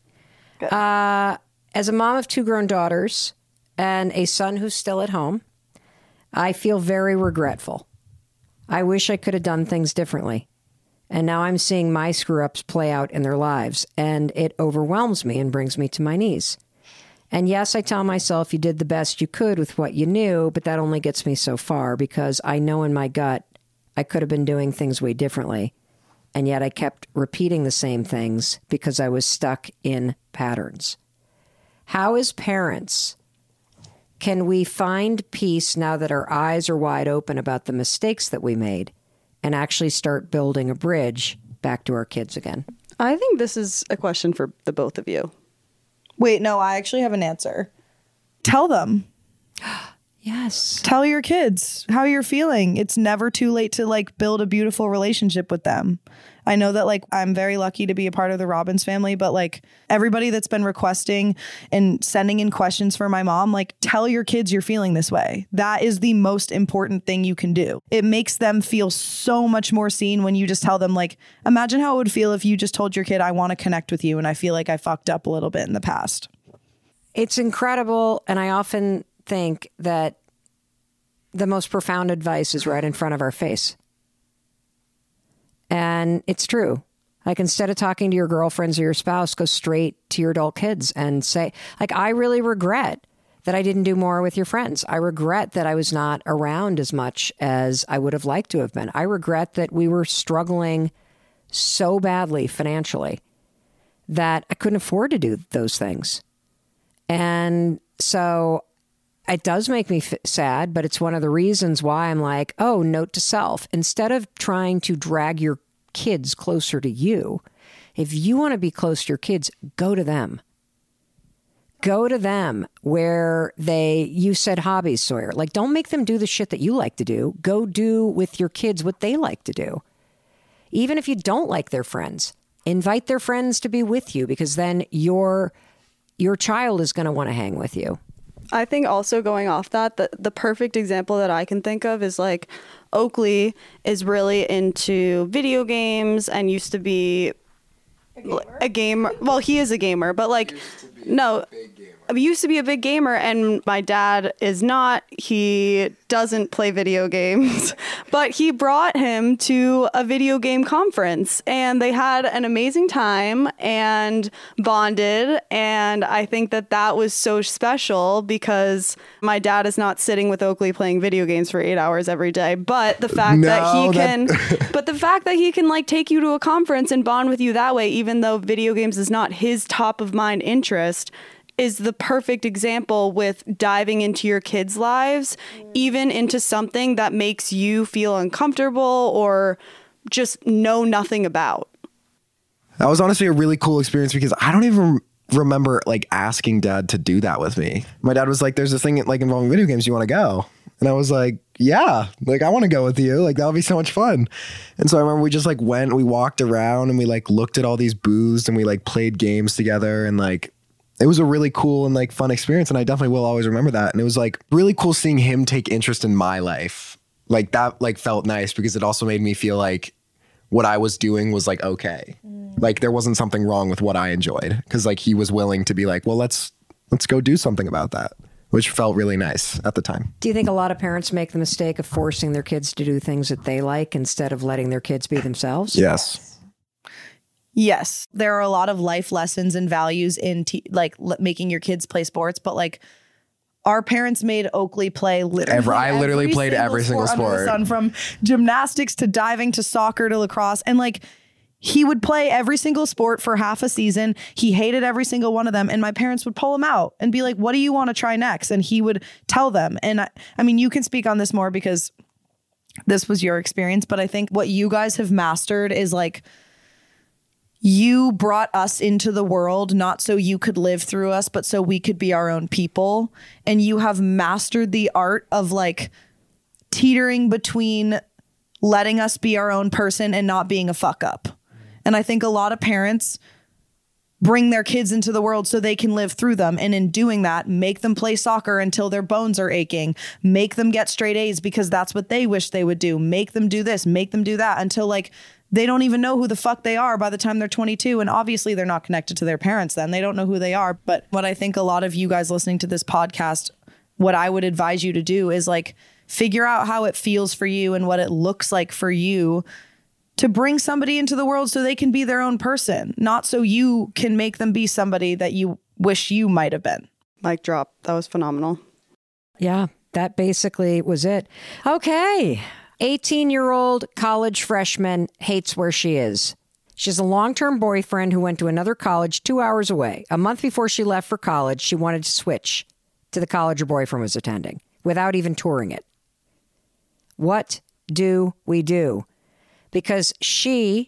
As a mom of 2 grown daughters and a son who's still at home, I feel very regretful. I wish I could have done things differently. And now I'm seeing my screw-ups play out in their lives, and it overwhelms me and brings me to my knees. And yes, I tell myself you did the best you could with what you knew, but that only gets me so far because I know in my gut I could have been doing things way differently. And yet I kept repeating the same things because I was stuck in patterns. How, as parents, can we find peace now that our eyes are wide open about the mistakes that we made and actually start building a bridge back to our kids again? I think this is a question for the both of you. Wait, no, I actually have an answer. Tell them. Yes. Tell your kids how you're feeling. It's never too late to like build a beautiful relationship with them. I know that like I'm very lucky to be a part of the Robbins family, but like everybody that's been requesting and sending in questions for my mom, like tell your kids you're feeling this way. That is the most important thing you can do. It makes them feel so much more seen when you just tell them, like, imagine how it would feel if you just told your kid, I want to connect with you and I feel like I fucked up a little bit in the past. It's incredible. And I often think that the most profound advice is right in front of our face. And it's true. Like, instead of talking to your girlfriends or your spouse, go straight to your adult kids and say, like, I really regret that I didn't do more with your friends. I regret that I was not around as much as I would have liked to have been. I regret that we were struggling so badly financially that I couldn't afford to do those things. And so it does make me sad, but it's one of the reasons why I'm like, oh, note to self. Instead of trying to drag your kids closer to you, if you want to be close to your kids, go to them. Go to them where you said hobbies, Sawyer. Like, don't make them do the shit that you like to do. Go do with your kids what they like to do. Even if you don't like their friends, invite their friends to be with you, because then your child is going to want to hang with you. I think also going off that, the perfect example that I can think of is like Oakley is really into video games and used to be a gamer. Well, he is a gamer, but like, no, used to be a big gamer, and my dad is not. He doesn't play video games, but he brought him to a video game conference and they had an amazing time and bonded. And I think that was so special because my dad is not sitting with Oakley playing video games for 8 hours every day. But the fact the fact that he can like take you to a conference and bond with you that way, even though video games is not his top of mind interest, is the perfect example with diving into your kids' lives, even into something that makes you feel uncomfortable or just know nothing about. That was honestly a really cool experience because I don't even remember like asking Dad to do that with me. My dad was like, there's this thing like involving video games. You want to go? And I was like, yeah, like I want to go with you. Like that'll be so much fun. And so I remember we just like went, we walked around and we like looked at all these booths and we like played games together and like, it was a really cool and like fun experience. And I definitely will always remember that. And it was like really cool seeing him take interest in my life. Like that like felt nice because it also made me feel like what I was doing was like, okay, like there wasn't something wrong with what I enjoyed. Cause like he was willing to be like, well, let's go do something about that, which felt really nice at the time. Do you think a lot of parents make the mistake of forcing their kids to do things that they like instead of letting their kids be themselves? Yes. Yes, there are a lot of life lessons and values in making your kids play sports, but like our parents made Oakley play literally. I literally played every single sport under the sun, from gymnastics to diving to soccer to lacrosse, and like he would play every single sport for half a season. He hated every single one of them, and my parents would pull him out and be like, "What do you want to try next?" And he would tell them. And I mean, you can speak on this more because this was your experience, but I think what you guys have mastered is like, you brought us into the world, not so you could live through us, but so we could be our own people. And you have mastered the art of like teetering between letting us be our own person and not being a fuck up. And I think a lot of parents bring their kids into the world so they can live through them. And in doing that, make them play soccer until their bones are aching, make them get straight A's because that's what they wish they would do. Make them do this, make them do that until like, they don't even know who the fuck they are by the time they're 22. And obviously they're not connected to their parents then. They don't know who they are. But what I think a lot of you guys listening to this podcast, what I would advise you to do is like figure out how it feels for you and what it looks like for you to bring somebody into the world so they can be their own person, not so you can make them be somebody that you wish you might have been. Mic drop. That was phenomenal. Yeah, that basically was it. Okay. 18-year-old college freshman hates where she is. She has a long-term boyfriend who went to another college 2 hours away. A month before she left for college, she wanted to switch to the college her boyfriend was attending without even touring it. What do we do? Because she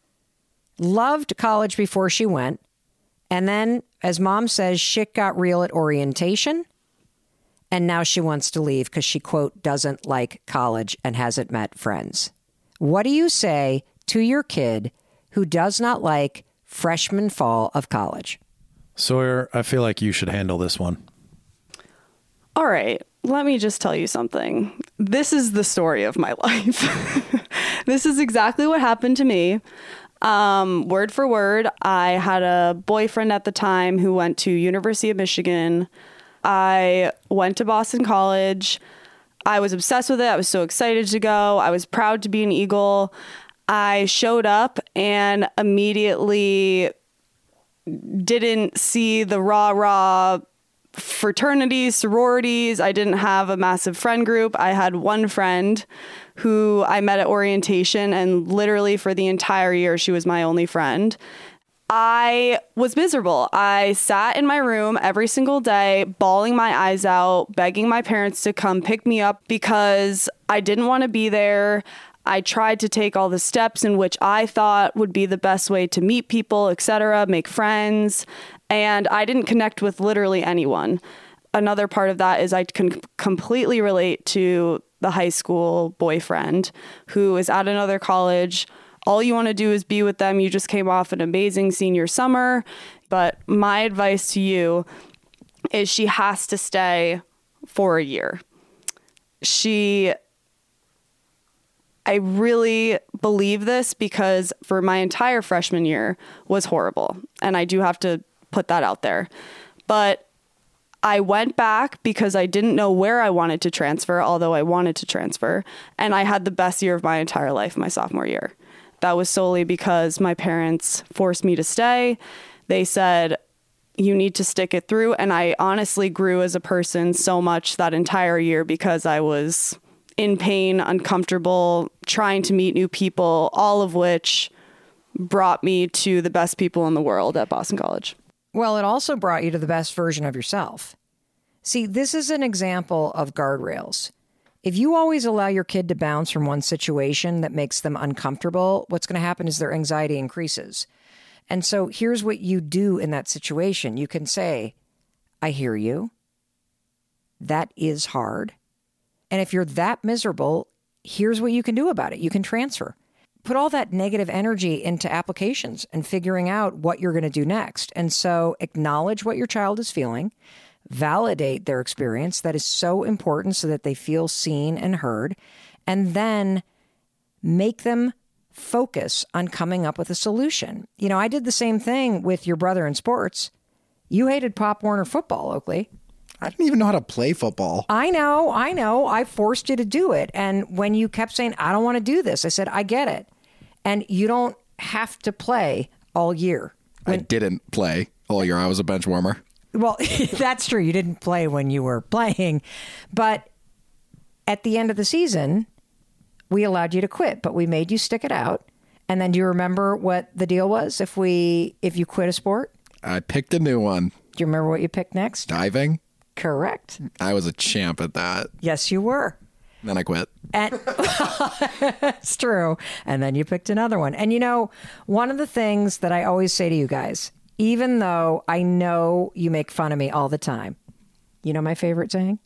loved college before she went. And then, as mom says, shit got real at orientation. And now she wants to leave because she, quote, doesn't like college and hasn't met friends. What do you say to your kid who does not like freshman fall of college? Sawyer, I feel like you should handle this one. All right. Let me just tell you something. This is the story of my life. This is exactly what happened to me. Word for word, I had a boyfriend at the time who went to University of Michigan. I went to Boston College. I was obsessed with it. I was so excited to go. I was proud to be an Eagle. I showed up and immediately didn't see the rah-rah fraternities, sororities. I didn't have a massive friend group. I had one friend who I met at orientation, and literally for the entire year, she was my only friend. I was miserable. I sat in my room every single day, bawling my eyes out, begging my parents to come pick me up because I didn't want to be there. I tried to take all the steps in which I thought would be the best way to meet people, etc., make friends, and I didn't connect with literally anyone. Another part of that is I can completely relate to the high school boyfriend who is at another college. All you want to do is be with them. You just came off an amazing senior summer. But my advice to you is she has to stay for a year. I really believe this because for my entire freshman year was horrible. And I do have to put that out there. But I went back because I didn't know where I wanted to transfer, although I wanted to transfer. And I had the best year of my entire life, my sophomore year. That was solely because my parents forced me to stay. They said, you need to stick it through. And I honestly grew as a person so much that entire year because I was in pain, uncomfortable, trying to meet new people, all of which brought me to the best people in the world at Boston College. Well, it also brought you to the best version of yourself. See, this is an example of guardrails. If you always allow your kid to bounce from one situation that makes them uncomfortable, what's going to happen is their anxiety increases. And so here's what you do in that situation. You can say, I hear you. That is hard. And if you're that miserable, here's what you can do about it. You can transfer. put all that negative energy into applications and figuring out what you're going to do next. And so acknowledge what your child is feeling, validate their experience. That is so important so that they feel seen and heard, and then make them focus on coming up with a solution. You know, I did the same thing with your brother in sports. You hated Pop Warner football, Oakley. I didn't even know how to play football. I know. I forced you to do it. And when you kept saying, I don't want to do this, I said, I get it. And you don't have to play all year. I didn't play all year. I was a bench warmer. Well, that's true. You didn't play when you were playing. But at the end of the season, we allowed you to quit, but we made you stick it out. And then do you remember what the deal was if you quit a sport? I picked a new one. Do you remember what you picked next? Diving. Correct. I was a champ at that. Yes, you were. Then I quit. And it's true. And then you picked another one. And you know, one of the things that I always say to you guys, even though I know you make fun of me all the time, you know my favorite saying?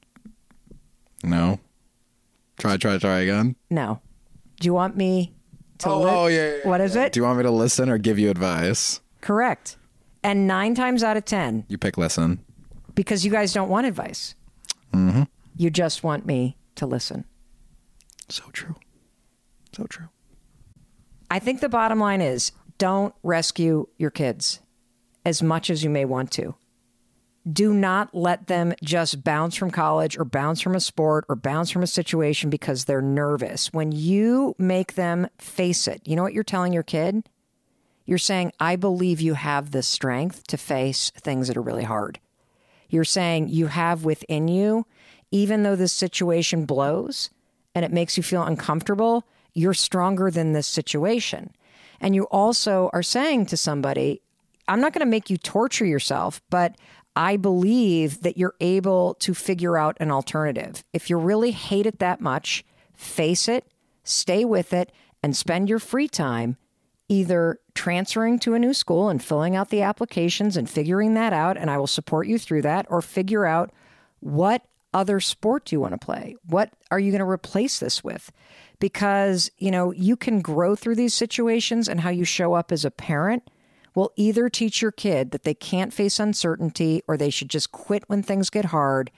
No. Try again. No. Do you want me to yeah. What is it? Do you want me to listen or give you advice? Correct. And 9 times out of 10, you pick listen. Because you guys don't want advice. Mm-hmm. You just want me to listen. So true. So true. I think the bottom line is don't rescue your kids as much as you may want to. Do not let them just bounce from college or bounce from a sport or bounce from a situation because they're nervous. When you make them face it, you know what you're telling your kid? You're saying, I believe you have the strength to face things that are really hard. You're saying you have within you, even though this situation blows and it makes you feel uncomfortable, you're stronger than this situation. And you also are saying to somebody, I'm not going to make you torture yourself, but I believe that you're able to figure out an alternative. If you really hate it that much, face it, stay with it, and spend your free time either transferring to a new school and filling out the applications and figuring that out, and I will support you through that, or figure out what other sport do you want to play? What are you going to replace this with? Because, you know, you can grow through these situations, and how you show up as a parent will either teach your kid that they can't face uncertainty or they should just quit when things get hard,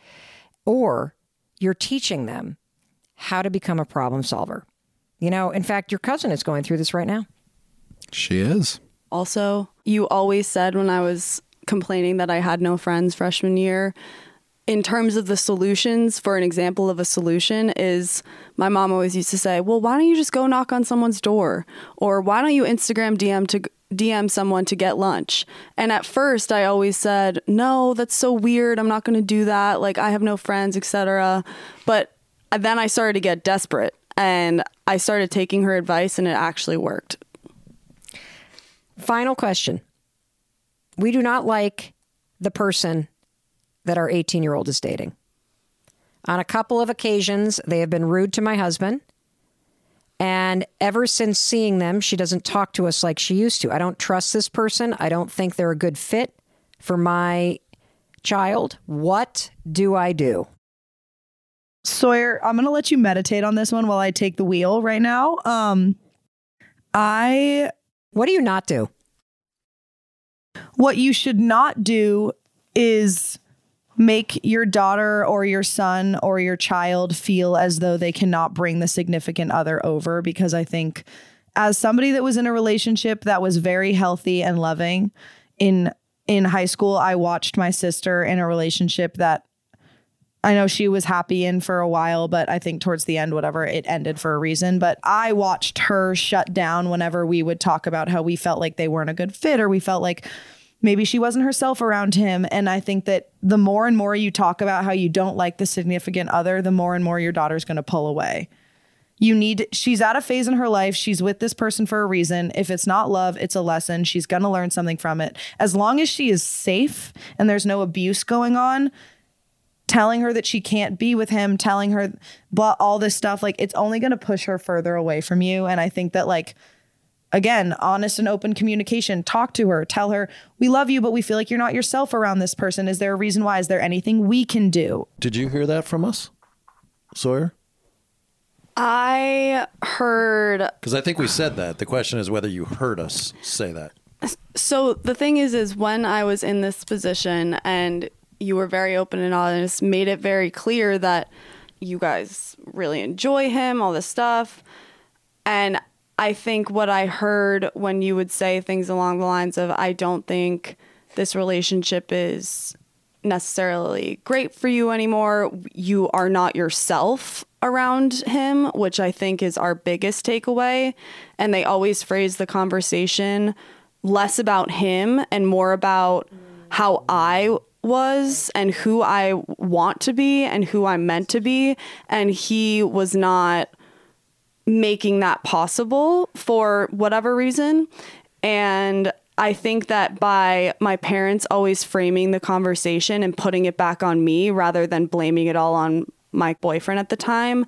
or you're teaching them how to become a problem solver. You know, in fact, your cousin is going through this right now. She is. Also, you always said when I was complaining that I had no friends freshman year, in terms of the solutions, for an example of a solution is my mom always used to say, well, why don't you just go knock on someone's door? Or why don't you Instagram DM someone to get lunch? And at first I always said, no, that's so weird. I'm not going to do that. Like, I have no friends, etc. But then I started to get desperate and I started taking her advice, and it actually worked. Final question. We do not like the person that our 18-year-old is dating. On a couple of occasions, they have been rude to my husband. And ever since seeing them, she doesn't talk to us like she used to. I don't trust this person. I don't think they're a good fit for my child. What do I do? Sawyer, I'm going to let you meditate on this one while I take the wheel right now. What do you not do? What you should not do is make your daughter or your son or your child feel as though they cannot bring the significant other over, because I think as somebody that was in a relationship that was very healthy and loving in high school, I watched my sister in a relationship that I know she was happy in for a while, but I think towards the end, whatever, it ended for a reason. But I watched her shut down whenever we would talk about how we felt like they weren't a good fit, or we felt like maybe she wasn't herself around him. And I think that the more and more you talk about how you don't like the significant other, the more and more your daughter's going to pull away. She's at a phase in her life. She's with this person for a reason. If it's not love, it's a lesson. She's going to learn something from it. As long as she is safe and there's no abuse going on, telling her that she can't be with him, telling her all this stuff, like, it's only going to push her further away from you. And I think that, like, again, honest and open communication, talk to her, tell her, we love you, but we feel like you're not yourself around this person. Is there a reason why? Is there anything we can do? Did you hear that from us, Sawyer? I heard. Because I think we said that. The question is whether you heard us say that. So the thing is when I was in this position and you were very open and honest, made it very clear that you guys really enjoy him, all this stuff. And I think what I heard when you would say things along the lines of, I don't think this relationship is necessarily great for you anymore. You are not yourself around him, which I think is our biggest takeaway. And they always phrase the conversation less about him and more about how I was and who I want to be and who I'm meant to be. And he was not making that possible for whatever reason. And I think that by my parents always framing the conversation and putting it back on me rather than blaming it all on my boyfriend at the time,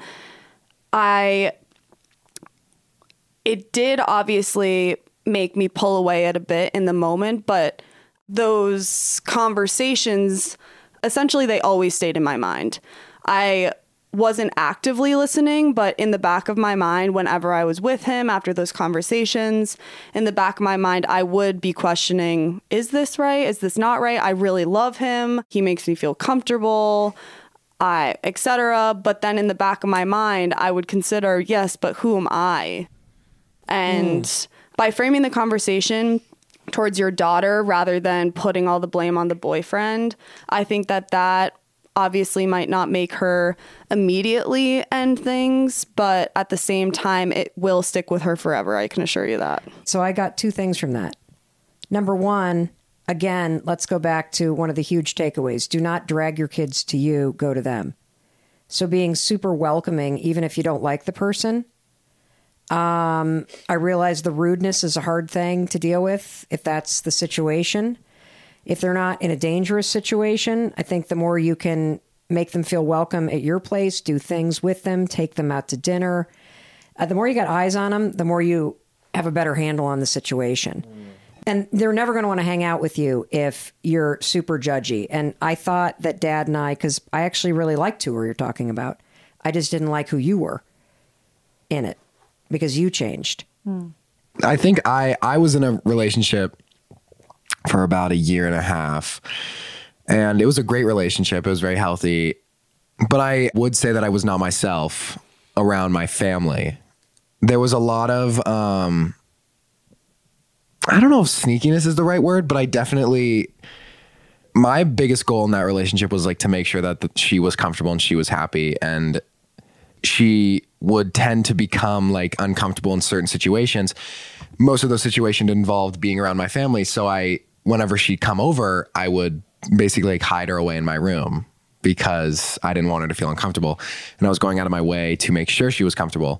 it did obviously make me pull away at a bit in the moment, but those conversations, essentially they always stayed in my mind. I wasn't actively listening, but in the back of my mind, whenever I was with him after those conversations, in the back of my mind, I would be questioning, is this right? Is this not right? I really love him. He makes me feel comfortable, etc. But then in the back of my mind, I would consider, yes, but who am I? And by framing the conversation towards your daughter rather than putting all the blame on the boyfriend, I think that obviously might not make her immediately end things, but at the same time, it will stick with her forever. I can assure you that. So I got two things from that. Number one, again, let's go back to one of the huge takeaways. Do not drag your kids to you, go to them. So being super welcoming, even if you don't like the person. I realize the rudeness is a hard thing to deal with if that's the situation. If they're not in a dangerous situation, I think the more you can make them feel welcome at your place, do things with them, take them out to dinner, the more you got eyes on them, the more you have a better handle on the situation. And they're never going to want to hang out with you if you're super judgy. And I thought that Dad and I, because I actually really liked who you're talking about, I just didn't like who you were in it because you changed. I think I was in a relationship for about a year and a half, and it was a great relationship. It was very healthy, but I would say that I was not myself around my family. There was a lot of, I don't know if sneakiness is the right word, but my biggest goal in that relationship was like to make sure that she was comfortable and she was happy, and she would tend to become like uncomfortable in certain situations. Most of those situations involved being around my family. So whenever she'd come over, I would basically like hide her away in my room because I didn't want her to feel uncomfortable. And I was going out of my way to make sure she was comfortable.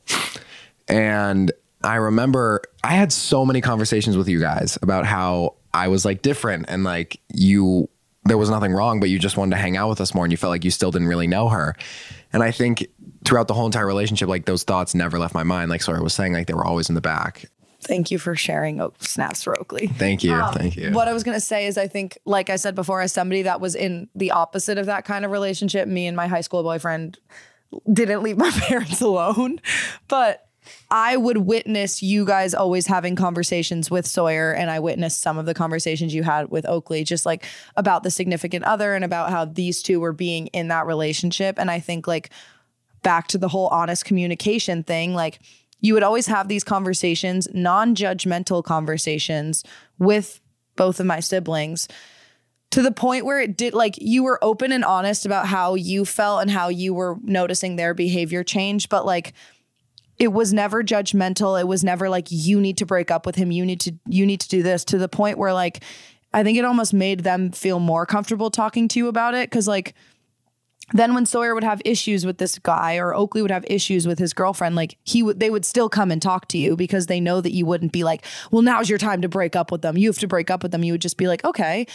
And I remember I had so many conversations with you guys about how I was like different and like there was nothing wrong, but you just wanted to hang out with us more and you felt like you still didn't really know her. And I think throughout the whole entire relationship, like those thoughts never left my mind. Like Sawyer was saying, like they were always in the back. Thank you for sharing snaps for Oakley. Thank you. Thank you. What I was going to say is I think, like I said before, as somebody that was in the opposite of that kind of relationship, me and my high school boyfriend didn't leave my parents alone, but I would witness you guys always having conversations with Sawyer, and I witnessed some of the conversations you had with Oakley, just like about the significant other and about how these two were being in that relationship. And I think like back to the whole honest communication thing, like you would always have these conversations, non-judgmental conversations with both of my siblings, to the point where it did, like, you were open and honest about how you felt and how you were noticing their behavior change, but like it was never judgmental. It was never like, you need to break up with him. You need to do this, to the point where like, I think it almost made them feel more comfortable talking to you about it. Cause like, then when Sawyer would have issues with this guy or Oakley would have issues with his girlfriend, like they would still come and talk to you because they know that you wouldn't be like, well, now's your time to break up with them. You have to break up with them. You would just be like, okay,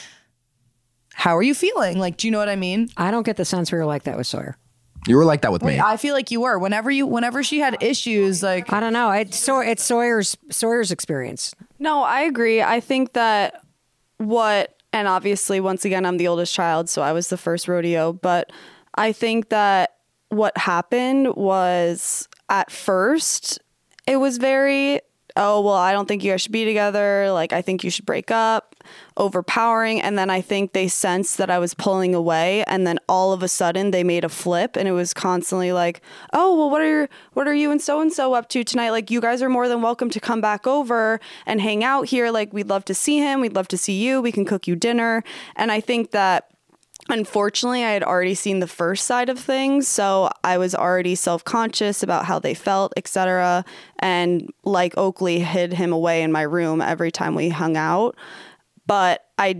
how are you feeling? Like, do you know what I mean? I don't get the sense we were like that with Sawyer. You were like that with me. I feel like you were. Whenever she had issues, like, I don't know. It's Sawyer's experience. No, I agree. I think that and obviously, once again, I'm the oldest child, so I was the first rodeo, but I think that what happened was at first it was very, oh, well, I don't think you guys should be together. Like, I think you should break up, overpowering. And then I think they sensed that I was pulling away. And then all of a sudden they made a flip, and it was constantly like, oh, well, what are you and so up to tonight? Like, you guys are more than welcome to come back over and hang out here. Like, we'd love to see him. We'd love to see you. We can cook you dinner. And I think that, unfortunately, I had already seen the first side of things, so I was already self-conscious about how they felt, etc. And like Oakley, hid him away in my room every time we hung out. But I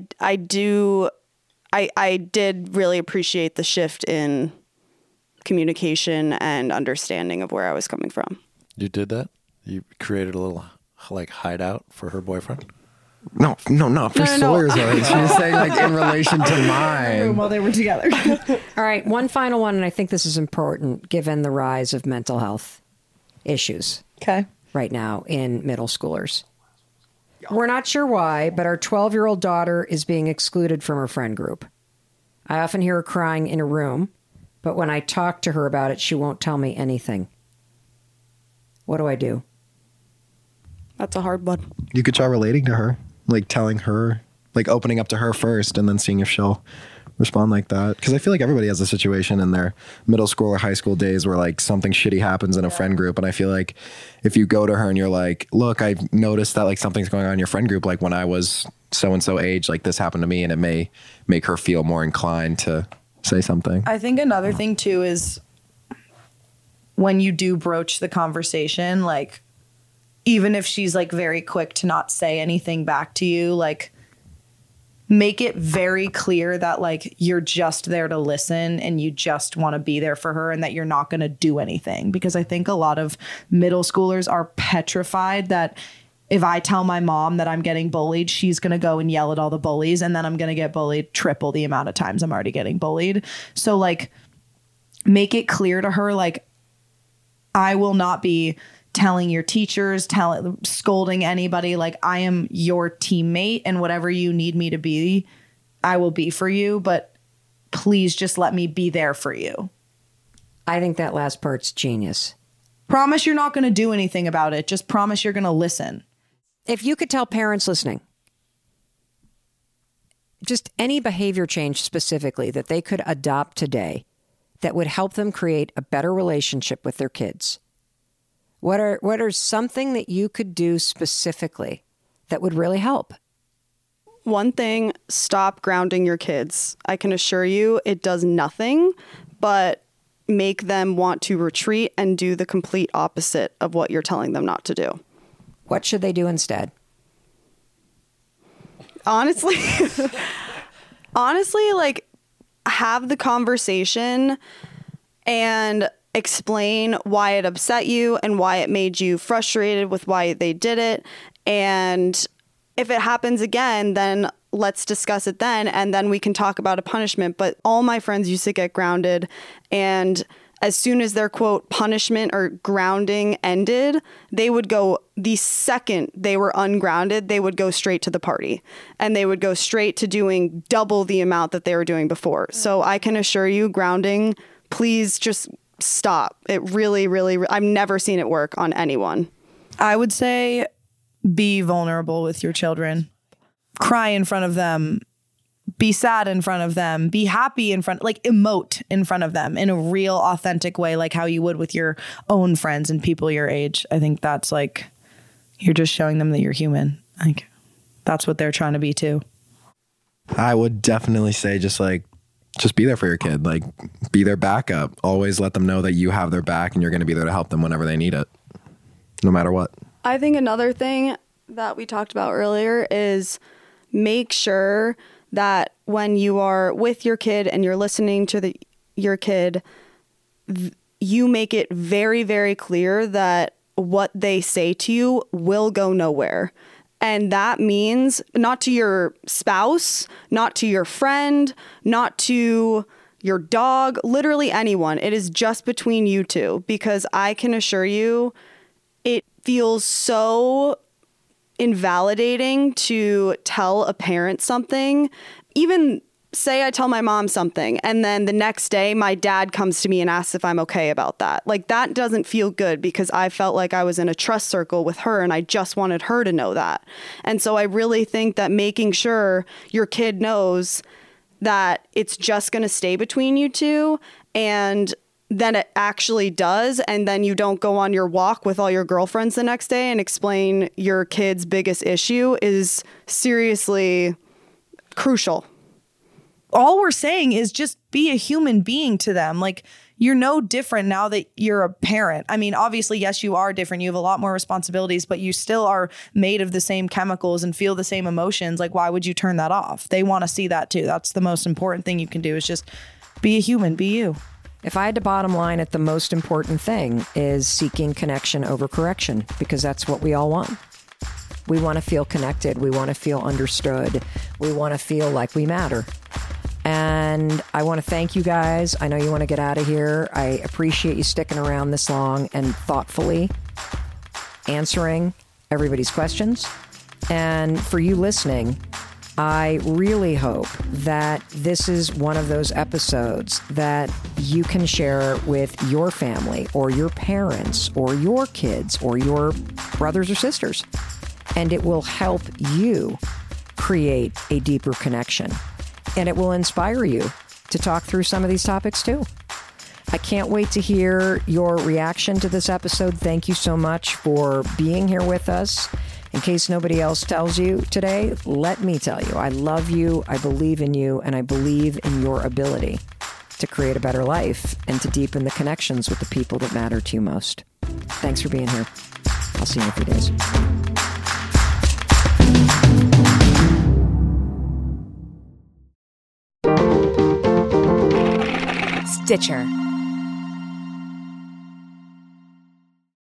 did really appreciate the shift in communication and understanding of where I was coming from. You did that? You created a little like hideout for her boyfriend? No, not for Sawyer's. She was saying like in relation to mine. While they were together. All right, one final one, and I think this is important given the rise of mental health issues Okay. right now in middle schoolers. We're not sure why, but our 12-year-old daughter is being excluded from her friend group. I often hear her crying in a room, but when I talk to her about it, she won't tell me anything. What do I do? That's a hard one. You could try relating to her, like telling her, like opening up to her first, and then seeing if she'll respond like that. Because I feel like everybody has a situation in their middle school or high school days where like something shitty happens in a friend group, and I feel like if you go to her and you're like, look, I've noticed that like something's going on in your friend group, like when I was so and so age, like this happened to me, and it may make her feel more inclined to say something. I think another thing too is when you do broach the conversation, like even if she's like very quick to not say anything back to you, like make it very clear that like you're just there to listen and you just want to be there for her and that you're not going to do anything. Because I think a lot of middle schoolers are petrified that if I tell my mom that I'm getting bullied, she's going to go and yell at all the bullies, and then I'm going to get bullied triple the amount of times I'm already getting bullied. So like make it clear to her, like, I will not be telling your teachers, scolding anybody. Like, I am your teammate, and whatever you need me to be, I will be for you. But please just let me be there for you. I think that last part's genius. Promise you're not going to do anything about it. Just promise you're going to listen. If you could tell parents listening, just any behavior change specifically that they could adopt today that would help them create a better relationship with their kids, what are something that you could do specifically that would really help? One thing, stop grounding your kids. I can assure you it does nothing but make them want to retreat and do the complete opposite of what you're telling them not to do. What should they do instead? Honestly, like, have the conversation and explain why it upset you and why it made you frustrated with why they did it. And if it happens again, then let's discuss it then, and then we can talk about a punishment. But all my friends used to get grounded, and as soon as their quote punishment or grounding ended, they would go, the second they were ungrounded, they would go straight to the party, and they would go straight to doing double the amount that they were doing before. So I can assure you, grounding, please just stop. It really, I've never seen it work on anyone. I would say be vulnerable with your children. Cry in front of them. Be sad in front of them. Be happy in front, like emote in front of them in a real authentic way, like how you would with your own friends and people your age. I think that's like, you're just showing them that you're human. Like, that's what they're trying to be too. I would definitely say just be there for your kid. Like, be their backup. Always let them know that you have their back and you're going to be there to help them whenever they need it, no matter what. I think another thing that we talked about earlier is make sure that when you are with your kid and you're listening to your kid, you make it very, very clear that what they say to you will go nowhere. And that means not to your spouse, not to your friend, not to your dog, literally anyone. It is just between you two, because I can assure you it feels so invalidating to tell a parent something, even say I tell my mom something and then the next day my dad comes to me and asks if I'm okay about that. Like, that doesn't feel good because I felt like I was in a trust circle with her and I just wanted her to know that. And so I really think that making sure your kid knows that it's just going to stay between you two, and then it actually does, and then you don't go on your walk with all your girlfriends the next day and explain your kid's biggest issue, is seriously crucial. All we're saying is just be a human being to them. Like, you're no different now that you're a parent. I mean, obviously, yes, you are different. You have a lot more responsibilities, but you still are made of the same chemicals and feel the same emotions. Like, why would you turn that off? They want to see that too. That's the most important thing you can do, is just be a human, be you. If I had to bottom line it, the most important thing is seeking connection over correction, because that's what we all want. We want to feel connected. We want to feel understood. We want to feel like we matter. And I want to thank you guys. I know you want to get out of here. I appreciate you sticking around this long and thoughtfully answering everybody's questions. And for you listening, I really hope that this is one of those episodes that you can share with your family or your parents or your kids or your brothers or sisters. And it will help you create a deeper connection. And it will inspire you to talk through some of these topics too. I can't wait to hear your reaction to this episode. Thank you so much for being here with us. In case nobody else tells you today, let me tell you, I love you, I believe in you, and I believe in your ability to create a better life and to deepen the connections with the people that matter to you most. Thanks for being here. I'll see you in a few days. Stitcher.